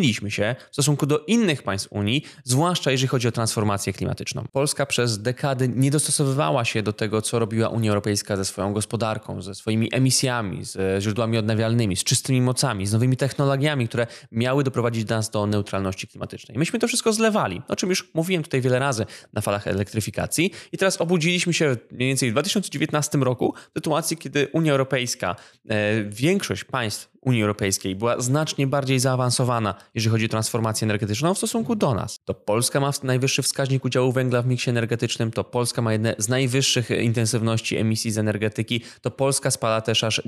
obudziliśmy się w stosunku do innych państw Unii, zwłaszcza jeżeli chodzi o transformację klimatyczną. Polska przez dekady nie dostosowywała się do tego, co robiła Unia Europejska ze swoją gospodarką, ze swoimi emisjami, ze źródłami odnawialnymi, z czystymi mocami, z nowymi technologiami, które miały doprowadzić nas do neutralności klimatycznej. Myśmy to wszystko zlewali, o czym już mówiłem tutaj wiele razy na falach elektryfikacji i teraz obudziliśmy się mniej więcej w 2019 roku w sytuacji, kiedy Unia Europejska, większość państw Unii Europejskiej była znacznie bardziej zaawansowana, jeżeli chodzi o transformację energetyczną w stosunku do nas. To Polska ma najwyższy wskaźnik udziału węgla w miksie energetycznym, to Polska ma jedne z najwyższych intensywności emisji z energetyki, to Polska spala też aż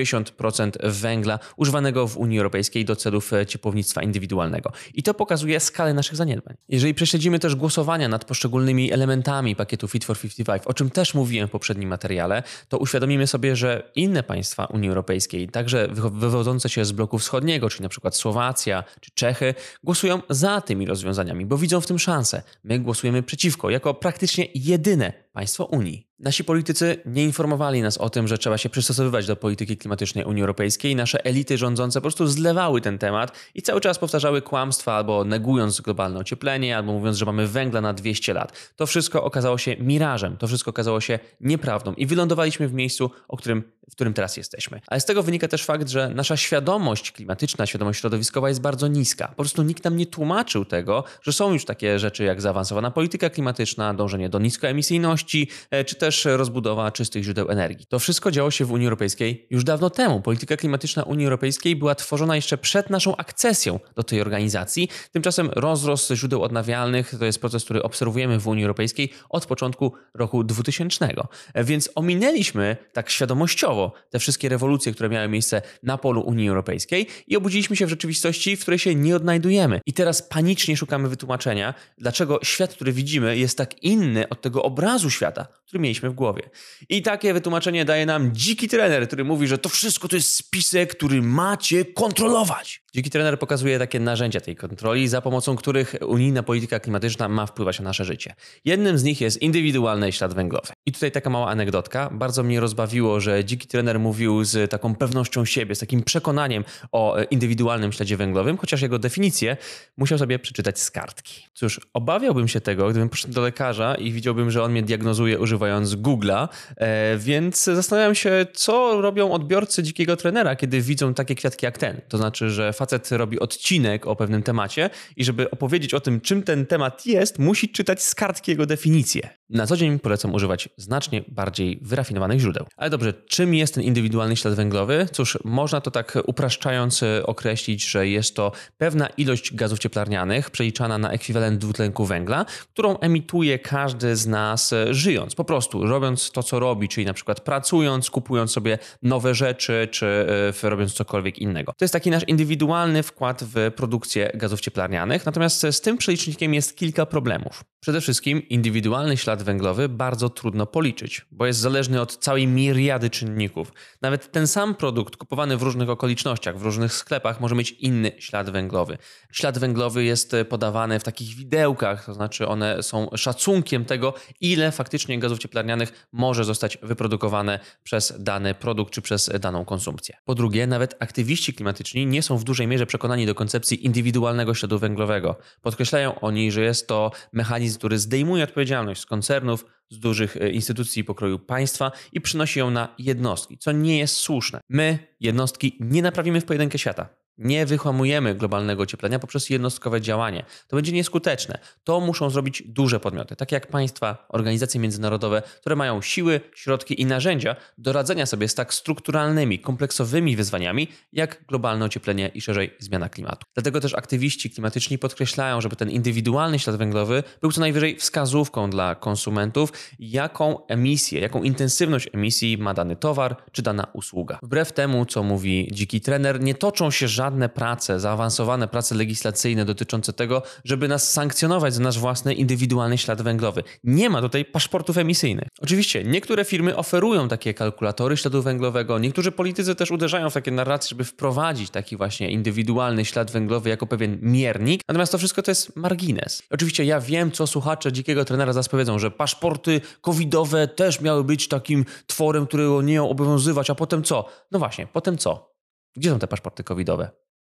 90% węgla używanego w Unii Europejskiej do celów ciepłownictwa indywidualnego. I to pokazuje skalę naszych zaniedbań. Jeżeli prześledzimy też głosowania nad poszczególnymi elementami pakietu Fit for 55, o czym też mówiłem w poprzednim materiale, to uświadomimy sobie, że inne państwa Unii Europejskiej, także wywodzące się z bloku wschodniego, czyli na przykład Słowacja czy Czechy, głosują za tymi rozwiązaniami, bo widzą w tym szansę. My głosujemy przeciwko, jako praktycznie jedyne państwo Unii. Nasi politycy nie informowali nas o tym, że trzeba się przystosowywać do polityki klimatycznej Unii Europejskiej. Nasze elity rządzące po prostu zlewały ten temat i cały czas powtarzały kłamstwa, albo negując globalne ocieplenie, albo mówiąc, że mamy węgla na 200 lat. To wszystko okazało się mirażem, to wszystko okazało się nieprawdą i wylądowaliśmy w miejscu, w którym teraz jesteśmy. Ale z tego wynika też fakt, że nasza świadomość klimatyczna, świadomość środowiskowa jest bardzo niska. Po prostu nikt nam nie tłumaczył tego, że są już takie rzeczy jak zaawansowana polityka klimatyczna, dążenie do niskoemisyjności, czy też rozbudowa czystych źródeł energii. To wszystko działo się w Unii Europejskiej już dawno temu. Polityka klimatyczna Unii Europejskiej była tworzona jeszcze przed naszą akcesją do tej organizacji. Tymczasem rozrost źródeł odnawialnych to jest proces, który obserwujemy w Unii Europejskiej od początku roku 2000. Więc ominęliśmy tak świadomościowo te wszystkie rewolucje, które miały miejsce na polu Unii Europejskiej i obudziliśmy się w rzeczywistości, w której się nie odnajdujemy. I teraz panicznie szukamy wytłumaczenia, dlaczego świat, który widzimy, jest tak inny od tego obrazu świata, który mieliśmy w głowie. I takie wytłumaczenie daje nam Dziki Trener, który mówi, że to wszystko to jest spisek, który macie kontrolować. Dziki Trener pokazuje takie narzędzia tej kontroli, za pomocą których unijna polityka klimatyczna ma wpływać na nasze życie. Jednym z nich jest indywidualny ślad węglowy. I tutaj taka mała anegdotka. Bardzo mnie rozbawiło, że Dziki Trener mówił z taką pewnością siebie, z takim przekonaniem o indywidualnym śladzie węglowym, chociaż jego definicję musiał sobie przeczytać z kartki. Cóż, obawiałbym się tego, gdybym poszedł do lekarza i widziałbym, że on mnie diagnozuje używając Google'a, więc zastanawiam się, co robią odbiorcy Dzikiego Trenera, kiedy widzą takie kwiatki jak ten. To znaczy, że facet robi odcinek o pewnym temacie i żeby opowiedzieć o tym, czym ten temat jest, musi czytać z kartki jego definicję. Na co dzień polecam używać znacznie bardziej wyrafinowanych źródeł. Ale dobrze, czym jest ten indywidualny ślad węglowy? Cóż, można to tak upraszczając określić, że jest to pewna ilość gazów cieplarnianych przeliczana na ekwiwalent dwutlenku węgla, którą emituje każdy z nas żyjąc, po prostu robiąc to, co robi, czyli na przykład pracując, kupując sobie nowe rzeczy, czy robiąc cokolwiek innego. To jest taki nasz indywidualny wkład w produkcję gazów cieplarnianych, natomiast z tym przelicznikiem jest kilka problemów. Przede wszystkim indywidualny ślad węglowy bardzo trudno policzyć, bo jest zależny od całej miriady czynników. Nawet ten sam produkt kupowany w różnych okolicznościach, w różnych sklepach może mieć inny ślad węglowy. Ślad węglowy jest podawany w takich widełkach, to znaczy one są szacunkiem tego, ile faktycznie gazów cieplarnianych może zostać wyprodukowane przez dany produkt czy przez daną konsumpcję. Po drugie, nawet aktywiści klimatyczni nie są w dużej mierze przekonani do koncepcji indywidualnego śladu węglowego. Podkreślają oni, że jest to mechanizm, który zdejmuje odpowiedzialność z koncernów, z dużych instytucji pokroju państwa i przynosi ją na jednostki, co nie jest słuszne. My, jednostki, nie naprawimy w pojedynkę świata. Nie wyhamujemy globalnego ocieplenia poprzez jednostkowe działanie. To będzie nieskuteczne. To muszą zrobić duże podmioty, takie jak państwa, organizacje międzynarodowe, które mają siły, środki i narzędzia do radzenia sobie z tak strukturalnymi, kompleksowymi wyzwaniami, jak globalne ocieplenie i szerzej zmiana klimatu. Dlatego też aktywiści klimatyczni podkreślają, żeby ten indywidualny ślad węglowy był co najwyżej wskazówką dla konsumentów, jaką emisję, jaką intensywność emisji ma dany towar czy dana usługa. Wbrew temu, co mówi Dziki Trener, nie toczą się żadne zaawansowane prace legislacyjne dotyczące tego, żeby nas sankcjonować za nasz własny indywidualny ślad węglowy. Nie ma tutaj paszportów emisyjnych. Oczywiście niektóre firmy oferują takie kalkulatory śladu węglowego, niektórzy politycy też uderzają w takie narracje, żeby wprowadzić taki właśnie indywidualny ślad węglowy jako pewien miernik, natomiast to wszystko to jest margines. Oczywiście ja wiem, co słuchacze Dzikiego Trenera zaraz powiedzą, że paszporty covidowe też miały być takim tworem, którego nie miał obowiązywać, a potem co? No właśnie, potem co? Gdzie są te paszporty covidowe?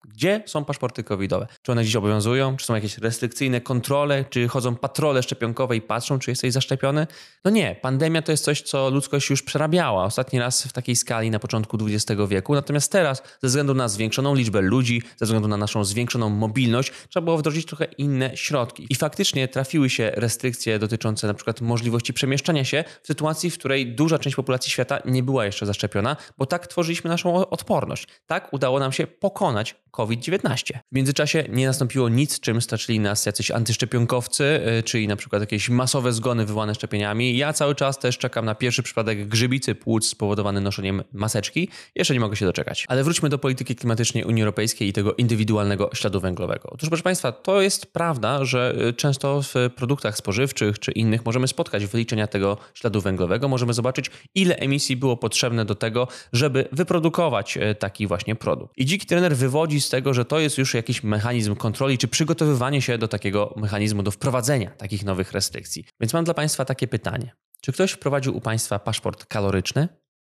Gdzie są paszporty covidowe? Czy one dziś obowiązują? Czy są jakieś restrykcyjne kontrole? Czy chodzą patrole szczepionkowe i patrzą, czy jesteś zaszczepiony? No nie, pandemia to jest coś, co ludzkość już przerabiała. Ostatni raz w takiej skali na początku XX wieku. Natomiast teraz, ze względu na zwiększoną liczbę ludzi, ze względu na naszą zwiększoną mobilność, trzeba było wdrożyć trochę inne środki. I faktycznie trafiły się restrykcje dotyczące na przykład możliwości przemieszczania się w sytuacji, w której duża część populacji świata nie była jeszcze zaszczepiona, bo tak tworzyliśmy naszą odporność. Tak udało nam się pokonać COVID-19. W międzyczasie nie nastąpiło nic, czym straczyli nas jacyś antyszczepionkowcy, czyli na przykład jakieś masowe zgony wywołane szczepieniami. Ja cały czas też czekam na pierwszy przypadek grzybicy płuc spowodowany noszeniem maseczki. Jeszcze nie mogę się doczekać. Ale wróćmy do polityki klimatycznej Unii Europejskiej i tego indywidualnego śladu węglowego. Otóż, proszę Państwa, to jest prawda, że często w produktach spożywczych czy innych możemy spotkać wyliczenia tego śladu węglowego. Możemy zobaczyć, ile emisji było potrzebne do tego, żeby wyprodukować taki właśnie produkt. I Dziki Trener wywodzi z tego, że to jest już jakiś mechanizm kontroli, czy przygotowywanie się do takiego mechanizmu, do wprowadzenia takich nowych restrykcji. Więc mam dla Państwa takie pytanie. Czy ktoś wprowadził u Państwa paszport kaloryczny?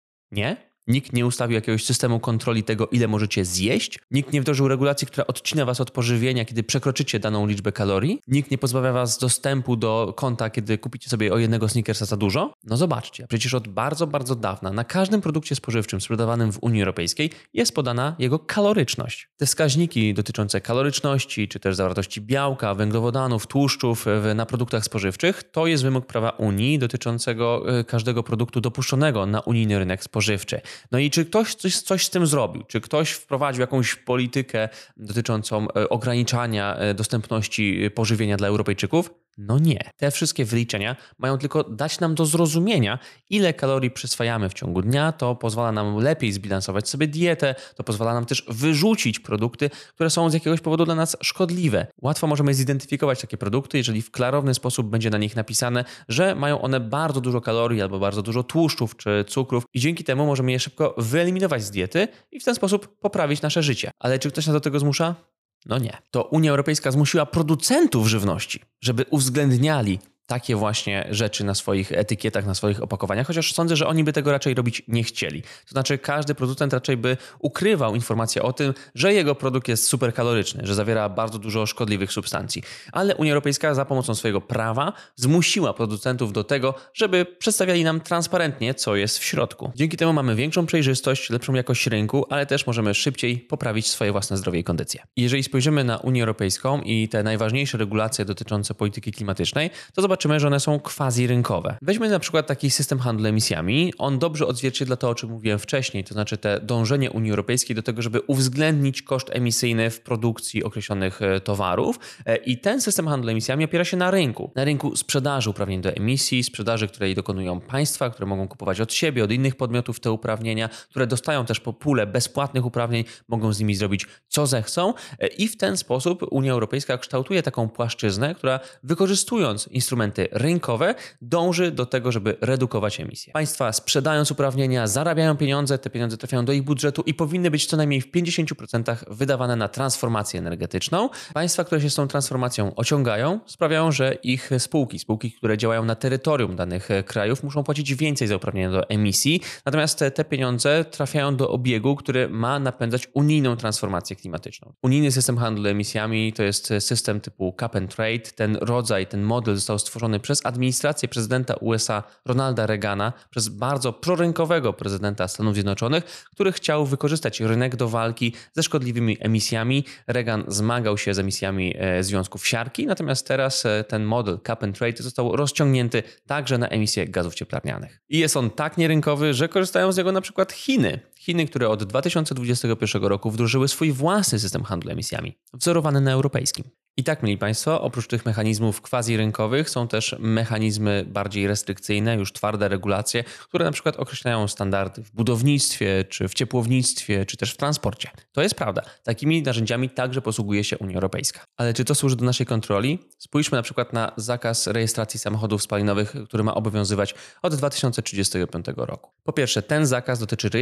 Nie? Nikt nie ustawił jakiegoś systemu kontroli tego, ile możecie zjeść? Nikt nie wdrożył regulacji, która odcina was od pożywienia, kiedy przekroczycie daną liczbę kalorii? Nikt nie pozbawia was dostępu do konta, kiedy kupicie sobie o jednego Snickersa za dużo? No zobaczcie, przecież od bardzo, bardzo dawna na każdym produkcie spożywczym sprzedawanym w Unii Europejskiej jest podana jego kaloryczność. Te wskaźniki dotyczące kaloryczności, czy też zawartości białka, węglowodanów, tłuszczów na produktach spożywczych, to jest wymóg prawa Unii dotyczącego każdego produktu dopuszczonego na unijny rynek spożywczy. No i czy ktoś coś z tym zrobił? Czy ktoś wprowadził jakąś politykę dotyczącą ograniczania dostępności pożywienia dla Europejczyków? No nie. Te wszystkie wyliczenia mają tylko dać nam do zrozumienia, ile kalorii przyswajamy w ciągu dnia. To pozwala nam lepiej zbilansować sobie dietę, to pozwala nam też wyrzucić produkty, które są z jakiegoś powodu dla nas szkodliwe. Łatwo możemy zidentyfikować takie produkty, jeżeli w klarowny sposób będzie na nich napisane, że mają one bardzo dużo kalorii albo bardzo dużo tłuszczów czy cukrów i dzięki temu możemy je szybko wyeliminować z diety i w ten sposób poprawić nasze życie. Ale czy ktoś nas do tego zmusza? No nie. To Unia Europejska zmusiła producentów żywności, żeby uwzględniali takie właśnie rzeczy na swoich etykietach, na swoich opakowaniach, chociaż sądzę, że oni by tego raczej robić nie chcieli. To znaczy każdy producent raczej by ukrywał informację o tym, że jego produkt jest superkaloryczny, że zawiera bardzo dużo szkodliwych substancji. Ale Unia Europejska za pomocą swojego prawa zmusiła producentów do tego, żeby przedstawiali nam transparentnie, co jest w środku. Dzięki temu mamy większą przejrzystość, lepszą jakość rynku, ale też możemy szybciej poprawić swoje własne zdrowie i kondycję. I jeżeli spojrzymy na Unię Europejską i te najważniejsze regulacje dotyczące polityki klimatycznej, to zobaczymy, że one są quasi-rynkowe. Weźmy na przykład taki system handlu emisjami. On dobrze odzwierciedla to, o czym mówiłem wcześniej, to znaczy te dążenie Unii Europejskiej do tego, żeby uwzględnić koszt emisyjny w produkcji określonych towarów. I ten system handlu emisjami opiera się na rynku. Na rynku sprzedaży uprawnień do emisji, sprzedaży, której dokonują państwa, które mogą kupować od siebie, od innych podmiotów te uprawnienia, które dostają też po pulę bezpłatnych uprawnień, mogą z nimi zrobić co zechcą. I w ten sposób Unia Europejska kształtuje taką płaszczyznę, która wykorzystując instrumenty rynkowe dąży do tego, żeby redukować emisje. Państwa sprzedając uprawnienia, zarabiają pieniądze, te pieniądze trafiają do ich budżetu i powinny być co najmniej w 50% wydawane na transformację energetyczną. Państwa, które się z tą transformacją ociągają, sprawiają, że ich spółki, które działają na terytorium danych krajów, muszą płacić więcej za uprawnienia do emisji, natomiast te pieniądze trafiają do obiegu, który ma napędzać unijną transformację klimatyczną. Unijny system handlu emisjami to jest system typu cap and trade. Ten rodzaj, ten model został stworzony przez administrację prezydenta USA Ronalda Reagana, przez bardzo prorynkowego prezydenta Stanów Zjednoczonych, który chciał wykorzystać rynek do walki ze szkodliwymi emisjami. Reagan zmagał się z emisjami związków siarki, natomiast teraz ten model cap and trade został rozciągnięty także na emisje gazów cieplarnianych. I jest on tak nierynkowy, że korzystają z niego na przykład Chiny. Chiny, które od 2021 roku wdrożyły swój własny system handlu emisjami, wzorowany na europejskim. I tak, mieli Państwo, oprócz tych mechanizmów quasi-rynkowych są też mechanizmy bardziej restrykcyjne, już twarde regulacje, które na przykład określają standardy w budownictwie, czy w ciepłownictwie, czy też w transporcie. To jest prawda. Takimi narzędziami także posługuje się Unia Europejska. Ale czy to służy do naszej kontroli? Spójrzmy na przykład na zakaz rejestracji samochodów spalinowych, który ma obowiązywać od 2035 roku. Po pierwsze, ten zakaz dotyczy rejestracji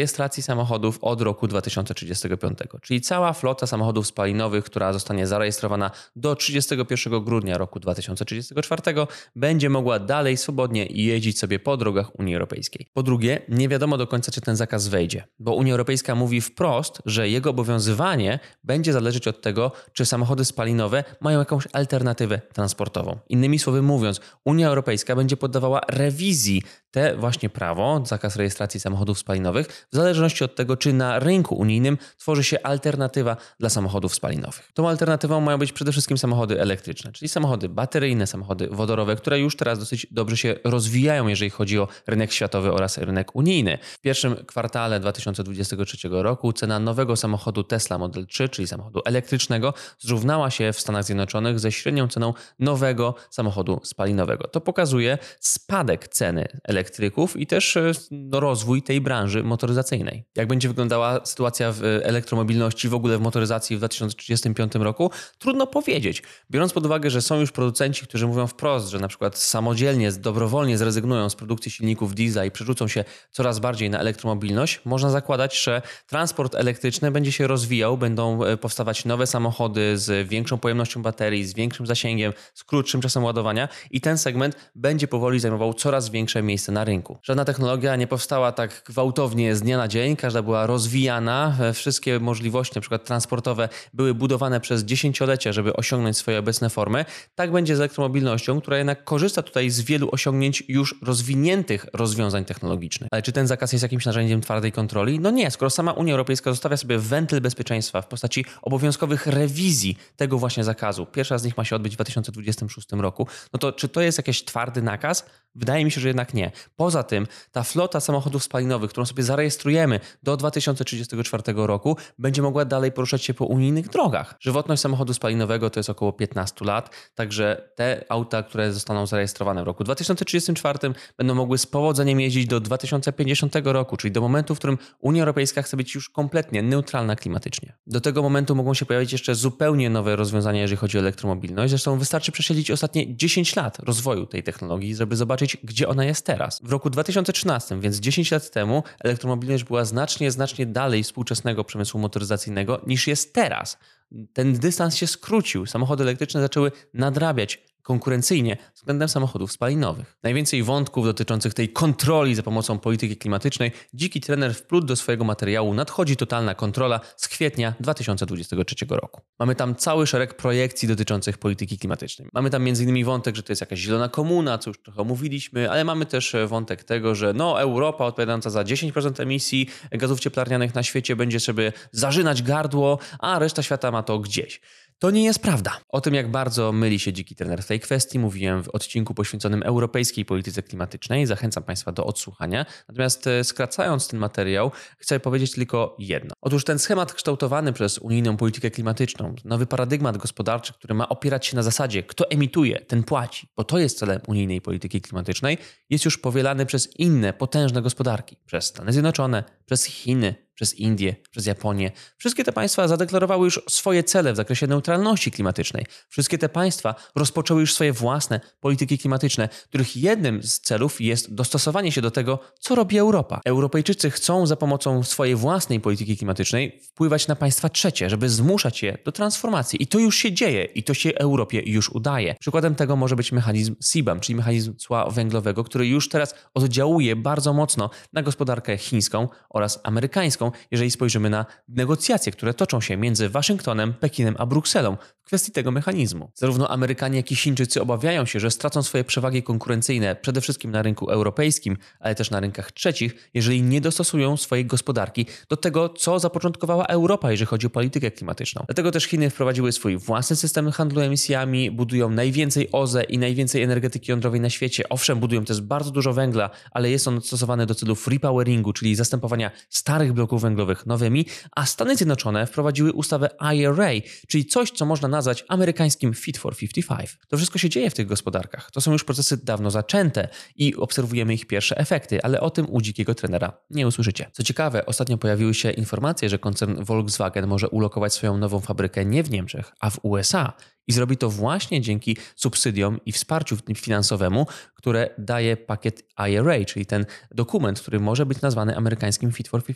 samochodów od roku 2035. Czyli cała flota samochodów spalinowych, która zostanie zarejestrowana do 31 grudnia roku 2034, będzie mogła dalej swobodnie jeździć sobie po drogach Unii Europejskiej. Po drugie, nie wiadomo do końca, czy ten zakaz wejdzie, bo Unia Europejska mówi wprost, że jego obowiązywanie będzie zależeć od tego, czy samochody spalinowe mają jakąś alternatywę transportową. Innymi słowy mówiąc, Unia Europejska będzie poddawała rewizji te właśnie prawo, zakaz rejestracji samochodów spalinowych, w zależności od tego, czy na rynku unijnym tworzy się alternatywa dla samochodów spalinowych. Tą alternatywą mają być przede wszystkim samochody elektryczne, czyli samochody bateryjne, samochody wodorowe, które już teraz dosyć dobrze się rozwijają, jeżeli chodzi o rynek światowy oraz rynek unijny. W pierwszym kwartale 2023 roku cena nowego samochodu Tesla Model 3, czyli samochodu elektrycznego, zrównała się w Stanach Zjednoczonych ze średnią ceną nowego samochodu spalinowego. To pokazuje spadek ceny elektryków i też rozwój tej branży motoryzacyjnej. Jak będzie wyglądała sytuacja w elektromobilności, w ogóle w motoryzacji w 2035 roku? Trudno powiedzieć. Biorąc pod uwagę, że są już producenci, którzy mówią wprost, że na przykład samodzielnie, dobrowolnie zrezygnują z produkcji silników diesla i przerzucą się coraz bardziej na elektromobilność, można zakładać, że transport elektryczny będzie się rozwijał, będą powstawać nowe samochody z większą pojemnością baterii, z większym zasięgiem, z krótszym czasem ładowania i ten segment będzie powoli zajmował coraz większe miejsce na rynku. Żadna technologia nie powstała tak gwałtownie z dnia na dzień, każda była rozwijana, wszystkie możliwości na przykład transportowe były budowane przez dziesięciolecia, żeby osiągnąć swoje obecne formy. Tak będzie z elektromobilnością, która jednak korzysta tutaj z wielu osiągnięć już rozwiniętych rozwiązań technologicznych. Ale czy ten zakaz jest jakimś narzędziem twardej kontroli? No nie, skoro sama Unia Europejska zostawia sobie wentyl bezpieczeństwa w postaci obowiązkowych rewizji tego właśnie zakazu. Pierwsza z nich ma się odbyć w 2026 roku. No to czy to jest jakiś twardy nakaz? Wydaje mi się, że jednak nie. Poza tym ta flota samochodów spalinowych, którą sobie zarejestrujemy do 2034 roku, będzie mogła dalej poruszać się po unijnych drogach. Żywotność samochodu spalinowego to jest około 15 lat, także te auta, które zostaną zarejestrowane w roku 2034 będą mogły z powodzeniem jeździć do 2050 roku, czyli do momentu, w którym Unia Europejska chce być już kompletnie neutralna klimatycznie. Do tego momentu mogą się pojawić jeszcze zupełnie nowe rozwiązania, jeżeli chodzi o elektromobilność. Zresztą wystarczy prześledzić ostatnie 10 lat rozwoju tej technologii, żeby zobaczyć, gdzie ona jest teraz. W roku 2013, więc 10 lat temu, elektromobilność była znacznie dalej współczesnego przemysłu motoryzacyjnego niż jest teraz. Ten dystans się skrócił. Samochody elektryczne zaczęły nadrabiać konkurencyjnie względem samochodów spalinowych. Najwięcej wątków dotyczących tej kontroli za pomocą polityki klimatycznej Dziki Trener wplótł do swojego materiału Nadchodzi totalna kontrola z kwietnia 2023 roku. Mamy tam cały szereg projekcji dotyczących polityki klimatycznej. Mamy tam m.in. wątek, że to jest jakaś zielona komuna, co już trochę omówiliśmy, ale mamy też wątek tego, że Europa odpowiadająca za 10% emisji gazów cieplarnianych na świecie będzie sobie zarzynać gardło, a reszta świata ma to gdzieś. To nie jest prawda. O tym, jak bardzo myli się Dziki Trener w tej kwestii, mówiłem w odcinku poświęconym europejskiej polityce klimatycznej. Zachęcam Państwa do odsłuchania. Natomiast skracając ten materiał, chcę powiedzieć tylko jedno. Otóż ten schemat kształtowany przez unijną politykę klimatyczną, nowy paradygmat gospodarczy, który ma opierać się na zasadzie, kto emituje, ten płaci, bo to jest celem unijnej polityki klimatycznej, jest już powielany przez inne, potężne gospodarki. Przez Stany Zjednoczone, przez Chiny, przez Indię, przez Japonię. Wszystkie te państwa zadeklarowały już swoje cele w zakresie neutralności klimatycznej. Wszystkie te państwa rozpoczęły już swoje własne polityki klimatyczne, których jednym z celów jest dostosowanie się do tego, co robi Europa. Europejczycy chcą za pomocą swojej własnej polityki klimatycznej wpływać na państwa trzecie, żeby zmuszać je do transformacji. I to już się dzieje i to się Europie już udaje. Przykładem tego może być mechanizm CBAM, czyli mechanizm cła węglowego, który już teraz oddziałuje bardzo mocno na gospodarkę chińską oraz amerykańską, jeżeli spojrzymy na negocjacje, które toczą się między Waszyngtonem, Pekinem a Brukselą w kwestii tego mechanizmu. Zarówno Amerykanie, jak i Chińczycy obawiają się, że stracą swoje przewagi konkurencyjne przede wszystkim na rynku europejskim, ale też na rynkach trzecich, jeżeli nie dostosują swojej gospodarki do tego, co zapoczątkowała Europa, jeżeli chodzi o politykę klimatyczną. Dlatego też Chiny wprowadziły swój własny system handlu emisjami, budują najwięcej OZE i najwięcej energetyki jądrowej na świecie. Owszem, budują też bardzo dużo węgla, ale jest on stosowany do celów repoweringu, czyli zastępowania starych bloków węglowych nowymi, a Stany Zjednoczone wprowadziły ustawę IRA, czyli coś, co można nazwać amerykańskim Fit for 55. To wszystko się dzieje w tych gospodarkach. To są już procesy dawno zaczęte i obserwujemy ich pierwsze efekty, ale o tym u Dzikiego Trenera nie usłyszycie. Co ciekawe, ostatnio pojawiły się informacje, że koncern Volkswagen może ulokować swoją nową fabrykę nie w Niemczech, a w USA. I zrobi to właśnie dzięki subsydiom i wsparciu finansowemu, które daje pakiet IRA, czyli ten dokument, który może być nazwany amerykańskim Fit for 55.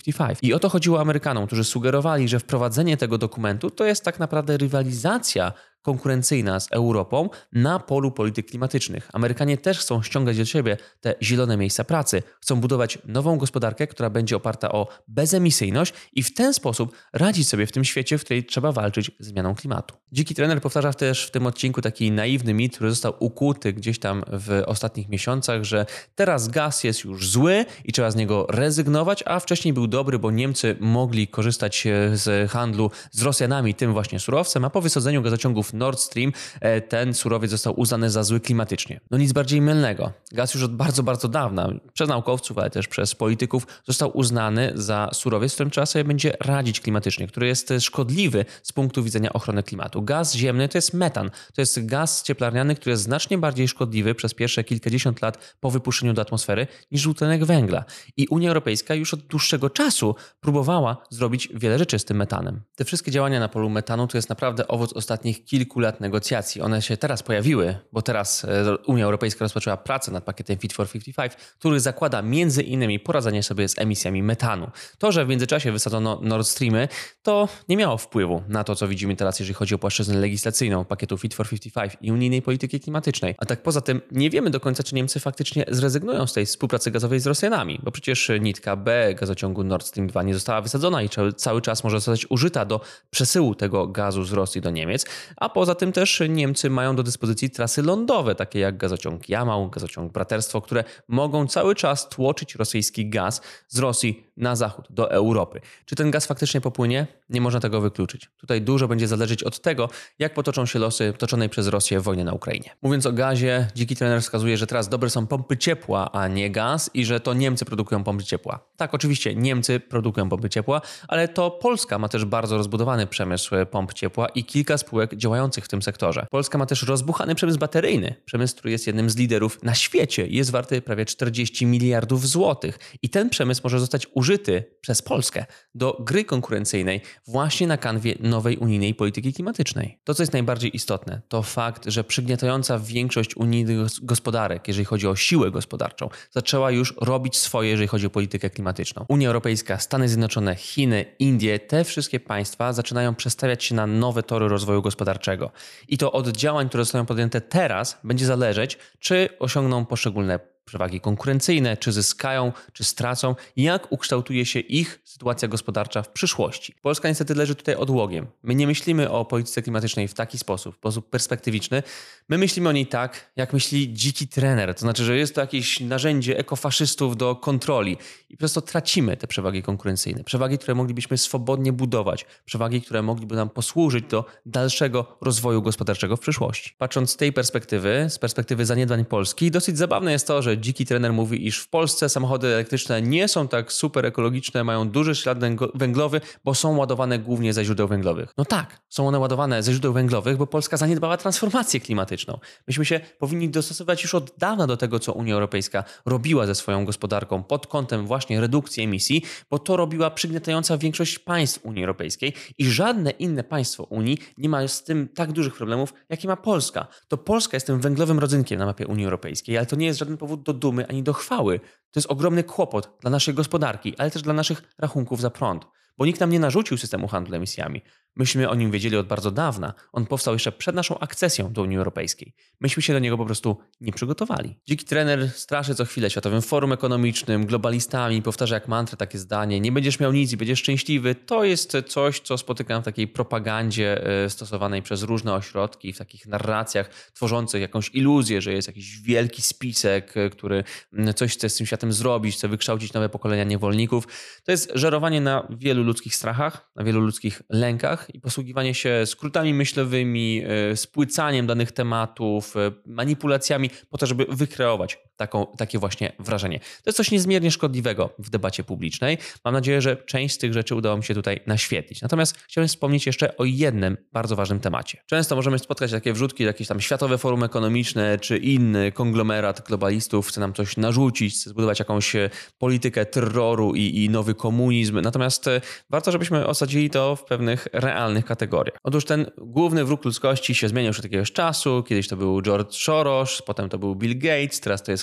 I o to chodziło Amerykanom, którzy sugerowali, że wprowadzenie tego dokumentu to jest tak naprawdę rywalizacja konkurencyjna z Europą na polu polityk klimatycznych. Amerykanie też chcą ściągać do siebie te zielone miejsca pracy. Chcą budować nową gospodarkę, która będzie oparta o bezemisyjność i w ten sposób radzić sobie w tym świecie, w której trzeba walczyć z zmianą klimatu. Dziki trener powtarza też w tym odcinku taki naiwny mit, który został ukuty gdzieś tam w ostatnich miesiącach, że teraz gaz jest już zły i trzeba z niego rezygnować, a wcześniej był dobry, bo Niemcy mogli korzystać z handlu z Rosjanami, tym właśnie surowcem, a po wysadzeniu gazociągów Nord Stream ten surowiec został uznany za zły klimatycznie. No nic bardziej mylnego. Gaz już od bardzo, bardzo dawna, przez naukowców, ale też przez polityków, został uznany za surowiec, z którym trzeba sobie będzie radzić klimatycznie, który jest szkodliwy z punktu widzenia ochrony klimatu. Gaz ziemny to jest metan. To jest gaz cieplarniany, który jest znacznie bardziej szkodliwy przez pierwsze kilkadziesiąt lat po wypuszczeniu do atmosfery niż dwutlenek węgla. I Unia Europejska już od dłuższego czasu próbowała zrobić wiele rzeczy z tym metanem. Te wszystkie działania na polu metanu to jest naprawdę owoc ostatnich kilku lat negocjacji. One się teraz pojawiły, bo teraz Unia Europejska rozpoczęła pracę nad pakietem Fit for 55, który zakłada między innymi poradzenie sobie z emisjami metanu. To, że w międzyczasie wysadzono Nord Streamy, to nie miało wpływu na to, co widzimy teraz, jeżeli chodzi o płaszczyznę legislacyjną pakietu Fit for 55 i unijnej polityki klimatycznej. A tak poza tym nie wiemy do końca, czy Niemcy faktycznie zrezygnują z tej współpracy gazowej z Rosjanami, bo przecież nitka B gazociągu Nord Stream 2 nie została wysadzona i cały czas może zostać użyta do przesyłu tego gazu z Rosji do Niemiec, a poza tym też Niemcy mają do dyspozycji trasy lądowe, takie jak gazociąg Jamał, gazociąg Braterstwo, które mogą cały czas tłoczyć rosyjski gaz z Rosji na zachód, do Europy. Czy ten gaz faktycznie popłynie? Nie można tego wykluczyć. Tutaj dużo będzie zależeć od tego, jak potoczą się losy toczonej przez Rosję wojny na Ukrainie. Mówiąc o gazie, dziki trener wskazuje, że teraz dobre są pompy ciepła, a nie gaz i że to Niemcy produkują pompy ciepła. Tak, oczywiście Niemcy produkują pompy ciepła, ale to Polska ma też bardzo rozbudowany przemysł pomp ciepła i kilka spółek działających w tym sektorze. Polska ma też rozbuchany przemysł bateryjny. Przemysł, który jest jednym z liderów na świecie. Jest warty prawie 40 miliardów złotych. I ten przemysł może zostać użyty przez Polskę do gry konkurencyjnej właśnie na kanwie nowej unijnej polityki klimatycznej. To, co jest najbardziej istotne, to fakt, że przygniatająca większość unijnych gospodarek, jeżeli chodzi o siłę gospodarczą, zaczęła już robić swoje, jeżeli chodzi o politykę klimatyczną. Unia Europejska, Stany Zjednoczone, Chiny, Indie, te wszystkie państwa zaczynają przestawiać się na nowe tory rozwoju gospodarczego. I to od działań, które zostaną podjęte teraz, będzie zależeć, czy osiągną poszczególne przewagi konkurencyjne, czy zyskają, czy stracą, jak ukształtuje się ich sytuacja gospodarcza w przyszłości. Polska niestety leży tutaj odłogiem. My nie myślimy o polityce klimatycznej w taki sposób perspektywiczny. My myślimy o niej tak, jak myśli dziki trener. To znaczy, że jest to jakieś narzędzie ekofaszystów do kontroli i przez to tracimy te przewagi konkurencyjne. Przewagi, które moglibyśmy swobodnie budować. Przewagi, które mogliby nam posłużyć do dalszego rozwoju gospodarczego w przyszłości. Patrząc z tej perspektywy, z perspektywy zaniedbań Polski, dosyć zabawne jest to, że dziki trener mówi, iż w Polsce samochody elektryczne nie są tak super ekologiczne, mają duży ślad węglowy, bo są ładowane głównie ze źródeł węglowych. No tak, są one ładowane ze źródeł węglowych, bo Polska zaniedbała transformację klimatyczną. Myśmy się powinni dostosować już od dawna do tego, co Unia Europejska robiła ze swoją gospodarką pod kątem właśnie redukcji emisji, bo to robiła przygniatająca większość państw Unii Europejskiej i żadne inne państwo Unii nie ma z tym tak dużych problemów, jakie ma Polska. To Polska jest tym węglowym rodzynkiem na mapie Unii Europejskiej, ale to nie jest żaden powód do dumy ani do chwały. To jest ogromny kłopot dla naszej gospodarki, ale też dla naszych rachunków za prąd. Bo nikt nam nie narzucił systemu handlu emisjami. Myśmy o nim wiedzieli od bardzo dawna. On powstał jeszcze przed naszą akcesją do Unii Europejskiej. Myśmy się do niego po prostu nie przygotowali. Dziki trener straszy co chwilę Światowym Forum Ekonomicznym, globalistami, powtarza jak mantrę takie zdanie: nie będziesz miał nic i będziesz szczęśliwy. To jest coś, co spotykam w takiej propagandzie stosowanej przez różne ośrodki, w takich narracjach tworzących jakąś iluzję, że jest jakiś wielki spisek, który coś chce z tym światem zrobić, chce wykształcić nowe pokolenia niewolników. To jest żerowanie na wielu ludzkich strachach, na wielu ludzkich lękach i posługiwanie się skrótami myślowymi, spłycaniem danych tematów, manipulacjami po to, żeby wykreować takie właśnie wrażenie. To jest coś niezmiernie szkodliwego w debacie publicznej. Mam nadzieję, że część z tych rzeczy udało mi się tutaj naświetlić. Natomiast chciałem wspomnieć jeszcze o jednym bardzo ważnym temacie. Często możemy spotkać takie wrzutki, jakieś tam Światowe Forum Ekonomiczne czy inny konglomerat globalistów chce nam coś narzucić, chce zbudować jakąś politykę terroru i nowy komunizm. Natomiast warto, żebyśmy osadzili to w pewnych realnych kategoriach. Otóż ten główny wróg ludzkości się zmieniał już od jakiegoś czasu. Kiedyś to był George Soros, potem to był Bill Gates, teraz to jest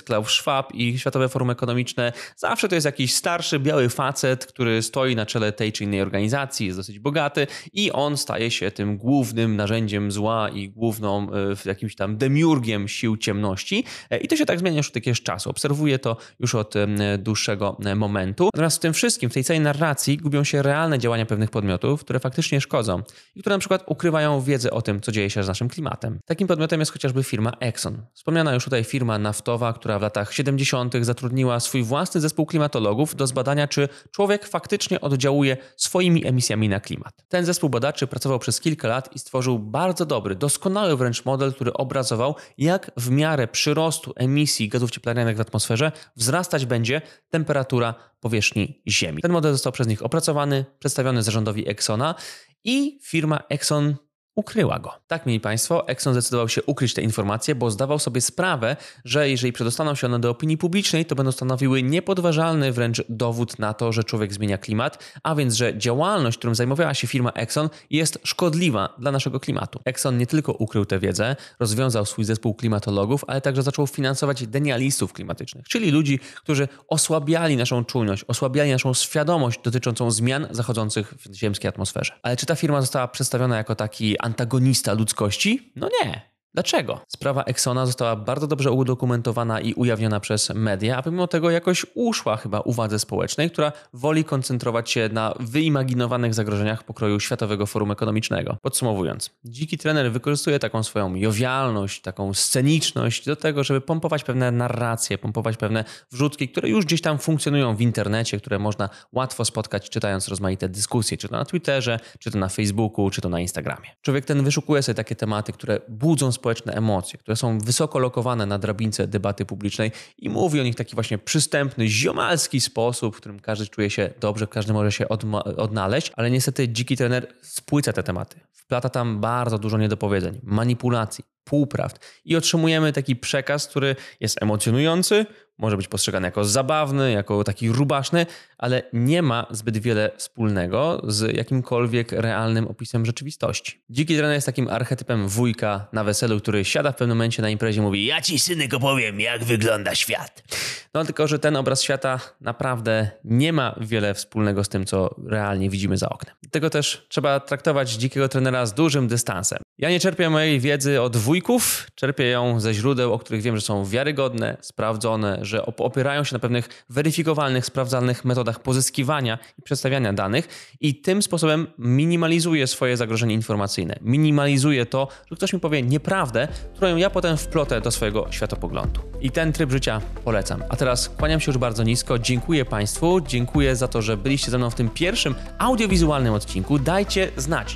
jest Klaus Schwab i Światowe Forum Ekonomiczne. Zawsze to jest jakiś starszy, biały facet, który stoi na czele tej czy innej organizacji, jest dosyć bogaty i on staje się tym głównym narzędziem zła i główną jakimś tam demiurgiem sił ciemności. I to się tak zmienia już od jakiegoś czasu. Obserwuję to już od dłuższego momentu. Natomiast w tym wszystkim, w tej całej narracji gubią się realne działania pewnych podmiotów, które faktycznie szkodzą i które na przykład ukrywają wiedzę o tym, co dzieje się z naszym klimatem. Takim podmiotem jest chociażby firma Exxon. Wspomniana już tutaj firma naftowa, która w latach 70. zatrudniła swój własny zespół klimatologów do zbadania, czy człowiek faktycznie oddziałuje swoimi emisjami na klimat. Ten zespół badaczy pracował przez kilka lat i stworzył bardzo dobry, doskonały wręcz model, który obrazował, jak w miarę przyrostu emisji gazów cieplarnianych w atmosferze wzrastać będzie temperatura powierzchni Ziemi. Ten model został przez nich opracowany, przedstawiony zarządowi Exxona i firma Exxon ukryła go. Tak, mieli Państwo, Exxon zdecydował się ukryć te informacje, bo zdawał sobie sprawę, że jeżeli przedostaną się one do opinii publicznej, to będą stanowiły niepodważalny wręcz dowód na to, że człowiek zmienia klimat, a więc, że działalność, którą zajmowała się firma Exxon, jest szkodliwa dla naszego klimatu. Exxon nie tylko ukrył tę wiedzę, rozwiązał swój zespół klimatologów, ale także zaczął finansować denialistów klimatycznych, czyli ludzi, którzy osłabiali naszą czujność, osłabiali naszą świadomość dotyczącą zmian zachodzących w ziemskiej atmosferze. Ale czy ta firma została przedstawiona jako taki antagonista ludzkości? No nie. Dlaczego? Sprawa Exxona została bardzo dobrze udokumentowana i ujawniona przez media, a pomimo tego jakoś uszła chyba uwadze społecznej, która woli koncentrować się na wyimaginowanych zagrożeniach pokroju Światowego Forum Ekonomicznego. Podsumowując, dziki trener wykorzystuje taką swoją jowialność, taką sceniczność do tego, żeby pompować pewne narracje, pompować pewne wrzutki, które już gdzieś tam funkcjonują w internecie, które można łatwo spotkać czytając rozmaite dyskusje, czy to na Twitterze, czy to na Facebooku, czy to na Instagramie. Człowiek ten wyszukuje sobie takie tematy, które budzą społeczne emocje, które są wysoko lokowane na drabince debaty publicznej i mówi o nich w taki właśnie przystępny, ziomalski sposób, w którym każdy czuje się dobrze, każdy może się odnaleźć, ale niestety dziki trener spłyca te tematy. Wplata tam bardzo dużo niedopowiedzeń, manipulacji, półprawd i otrzymujemy taki przekaz, który jest emocjonujący, może być postrzegany jako zabawny, jako taki rubaszny, ale nie ma zbyt wiele wspólnego z jakimkolwiek realnym opisem rzeczywistości. Dziki trener jest takim archetypem wujka na weselu, który siada w pewnym momencie na imprezie i mówi: ja ci, synek, opowiem, jak wygląda świat. No tylko, że ten obraz świata naprawdę nie ma wiele wspólnego z tym, co realnie widzimy za oknem. Dlatego też trzeba traktować dzikiego trenera z dużym dystansem. Ja nie czerpię mojej wiedzy od wujków, czerpię ją ze źródeł, o których wiem, że są wiarygodne, sprawdzone, że opierają się na pewnych weryfikowalnych, sprawdzalnych metodach pozyskiwania i przedstawiania danych i tym sposobem minimalizuję swoje zagrożenie informacyjne. Minimalizuję to, że ktoś mi powie nieprawdę, którą ja potem wplotę do swojego światopoglądu. I ten tryb życia polecam. A teraz kłaniam się już bardzo nisko. Dziękuję Państwu. Dziękuję za to, że byliście ze mną w tym pierwszym audiowizualnym odcinku. Dajcie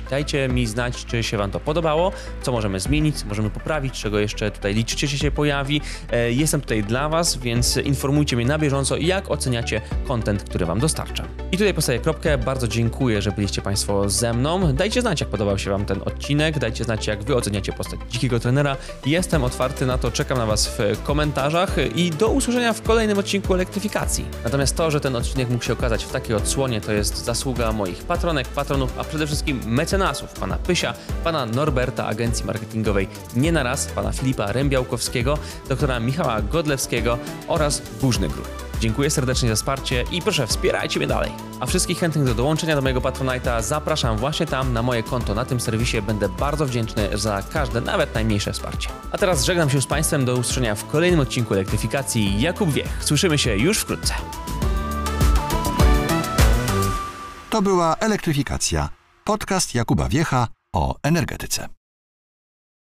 mi znać, czy się Wam to podobało, co możemy zmienić, co możemy poprawić, czego jeszcze tutaj liczycie, że się pojawi. Jestem tutaj dla Was, więc informujcie mnie na bieżąco, jak oceniacie content, który Wam dostarczam. I tutaj postawię kropkę. Bardzo dziękuję, że byliście Państwo ze mną. Dajcie znać, jak podobał się Wam ten odcinek. Dajcie znać, jak Wy oceniacie postać dzikiego trenera. Jestem otwarty na to, czekam na Was w komentarzach i do usłyszenia w kolejnym odcinku elektryfikacji. Natomiast to, że ten odcinek mógł się okazać w takiej odsłonie, to jest zasługa moich patronek, patronów, a przede wszystkim mecenasów, pana Pysia, pana Norberta, agencji marketingowej Nie na raz, pana Filipa Rębiałkowskiego, doktora Michała Godlewskiego oraz Burzny Gród. Dziękuję serdecznie za wsparcie i proszę, wspierajcie mnie dalej. A wszystkich chętnych do dołączenia do mojego Patronite'a zapraszam właśnie tam na moje konto na tym serwisie. Będę bardzo wdzięczny za każde, nawet najmniejsze wsparcie. A teraz żegnam się z Państwem do usłyszenia w kolejnym odcinku elektryfikacji. Jakub Wiech. Słyszymy się już wkrótce. To była Elektryfikacja. Podcast Jakuba Wiecha o energetyce.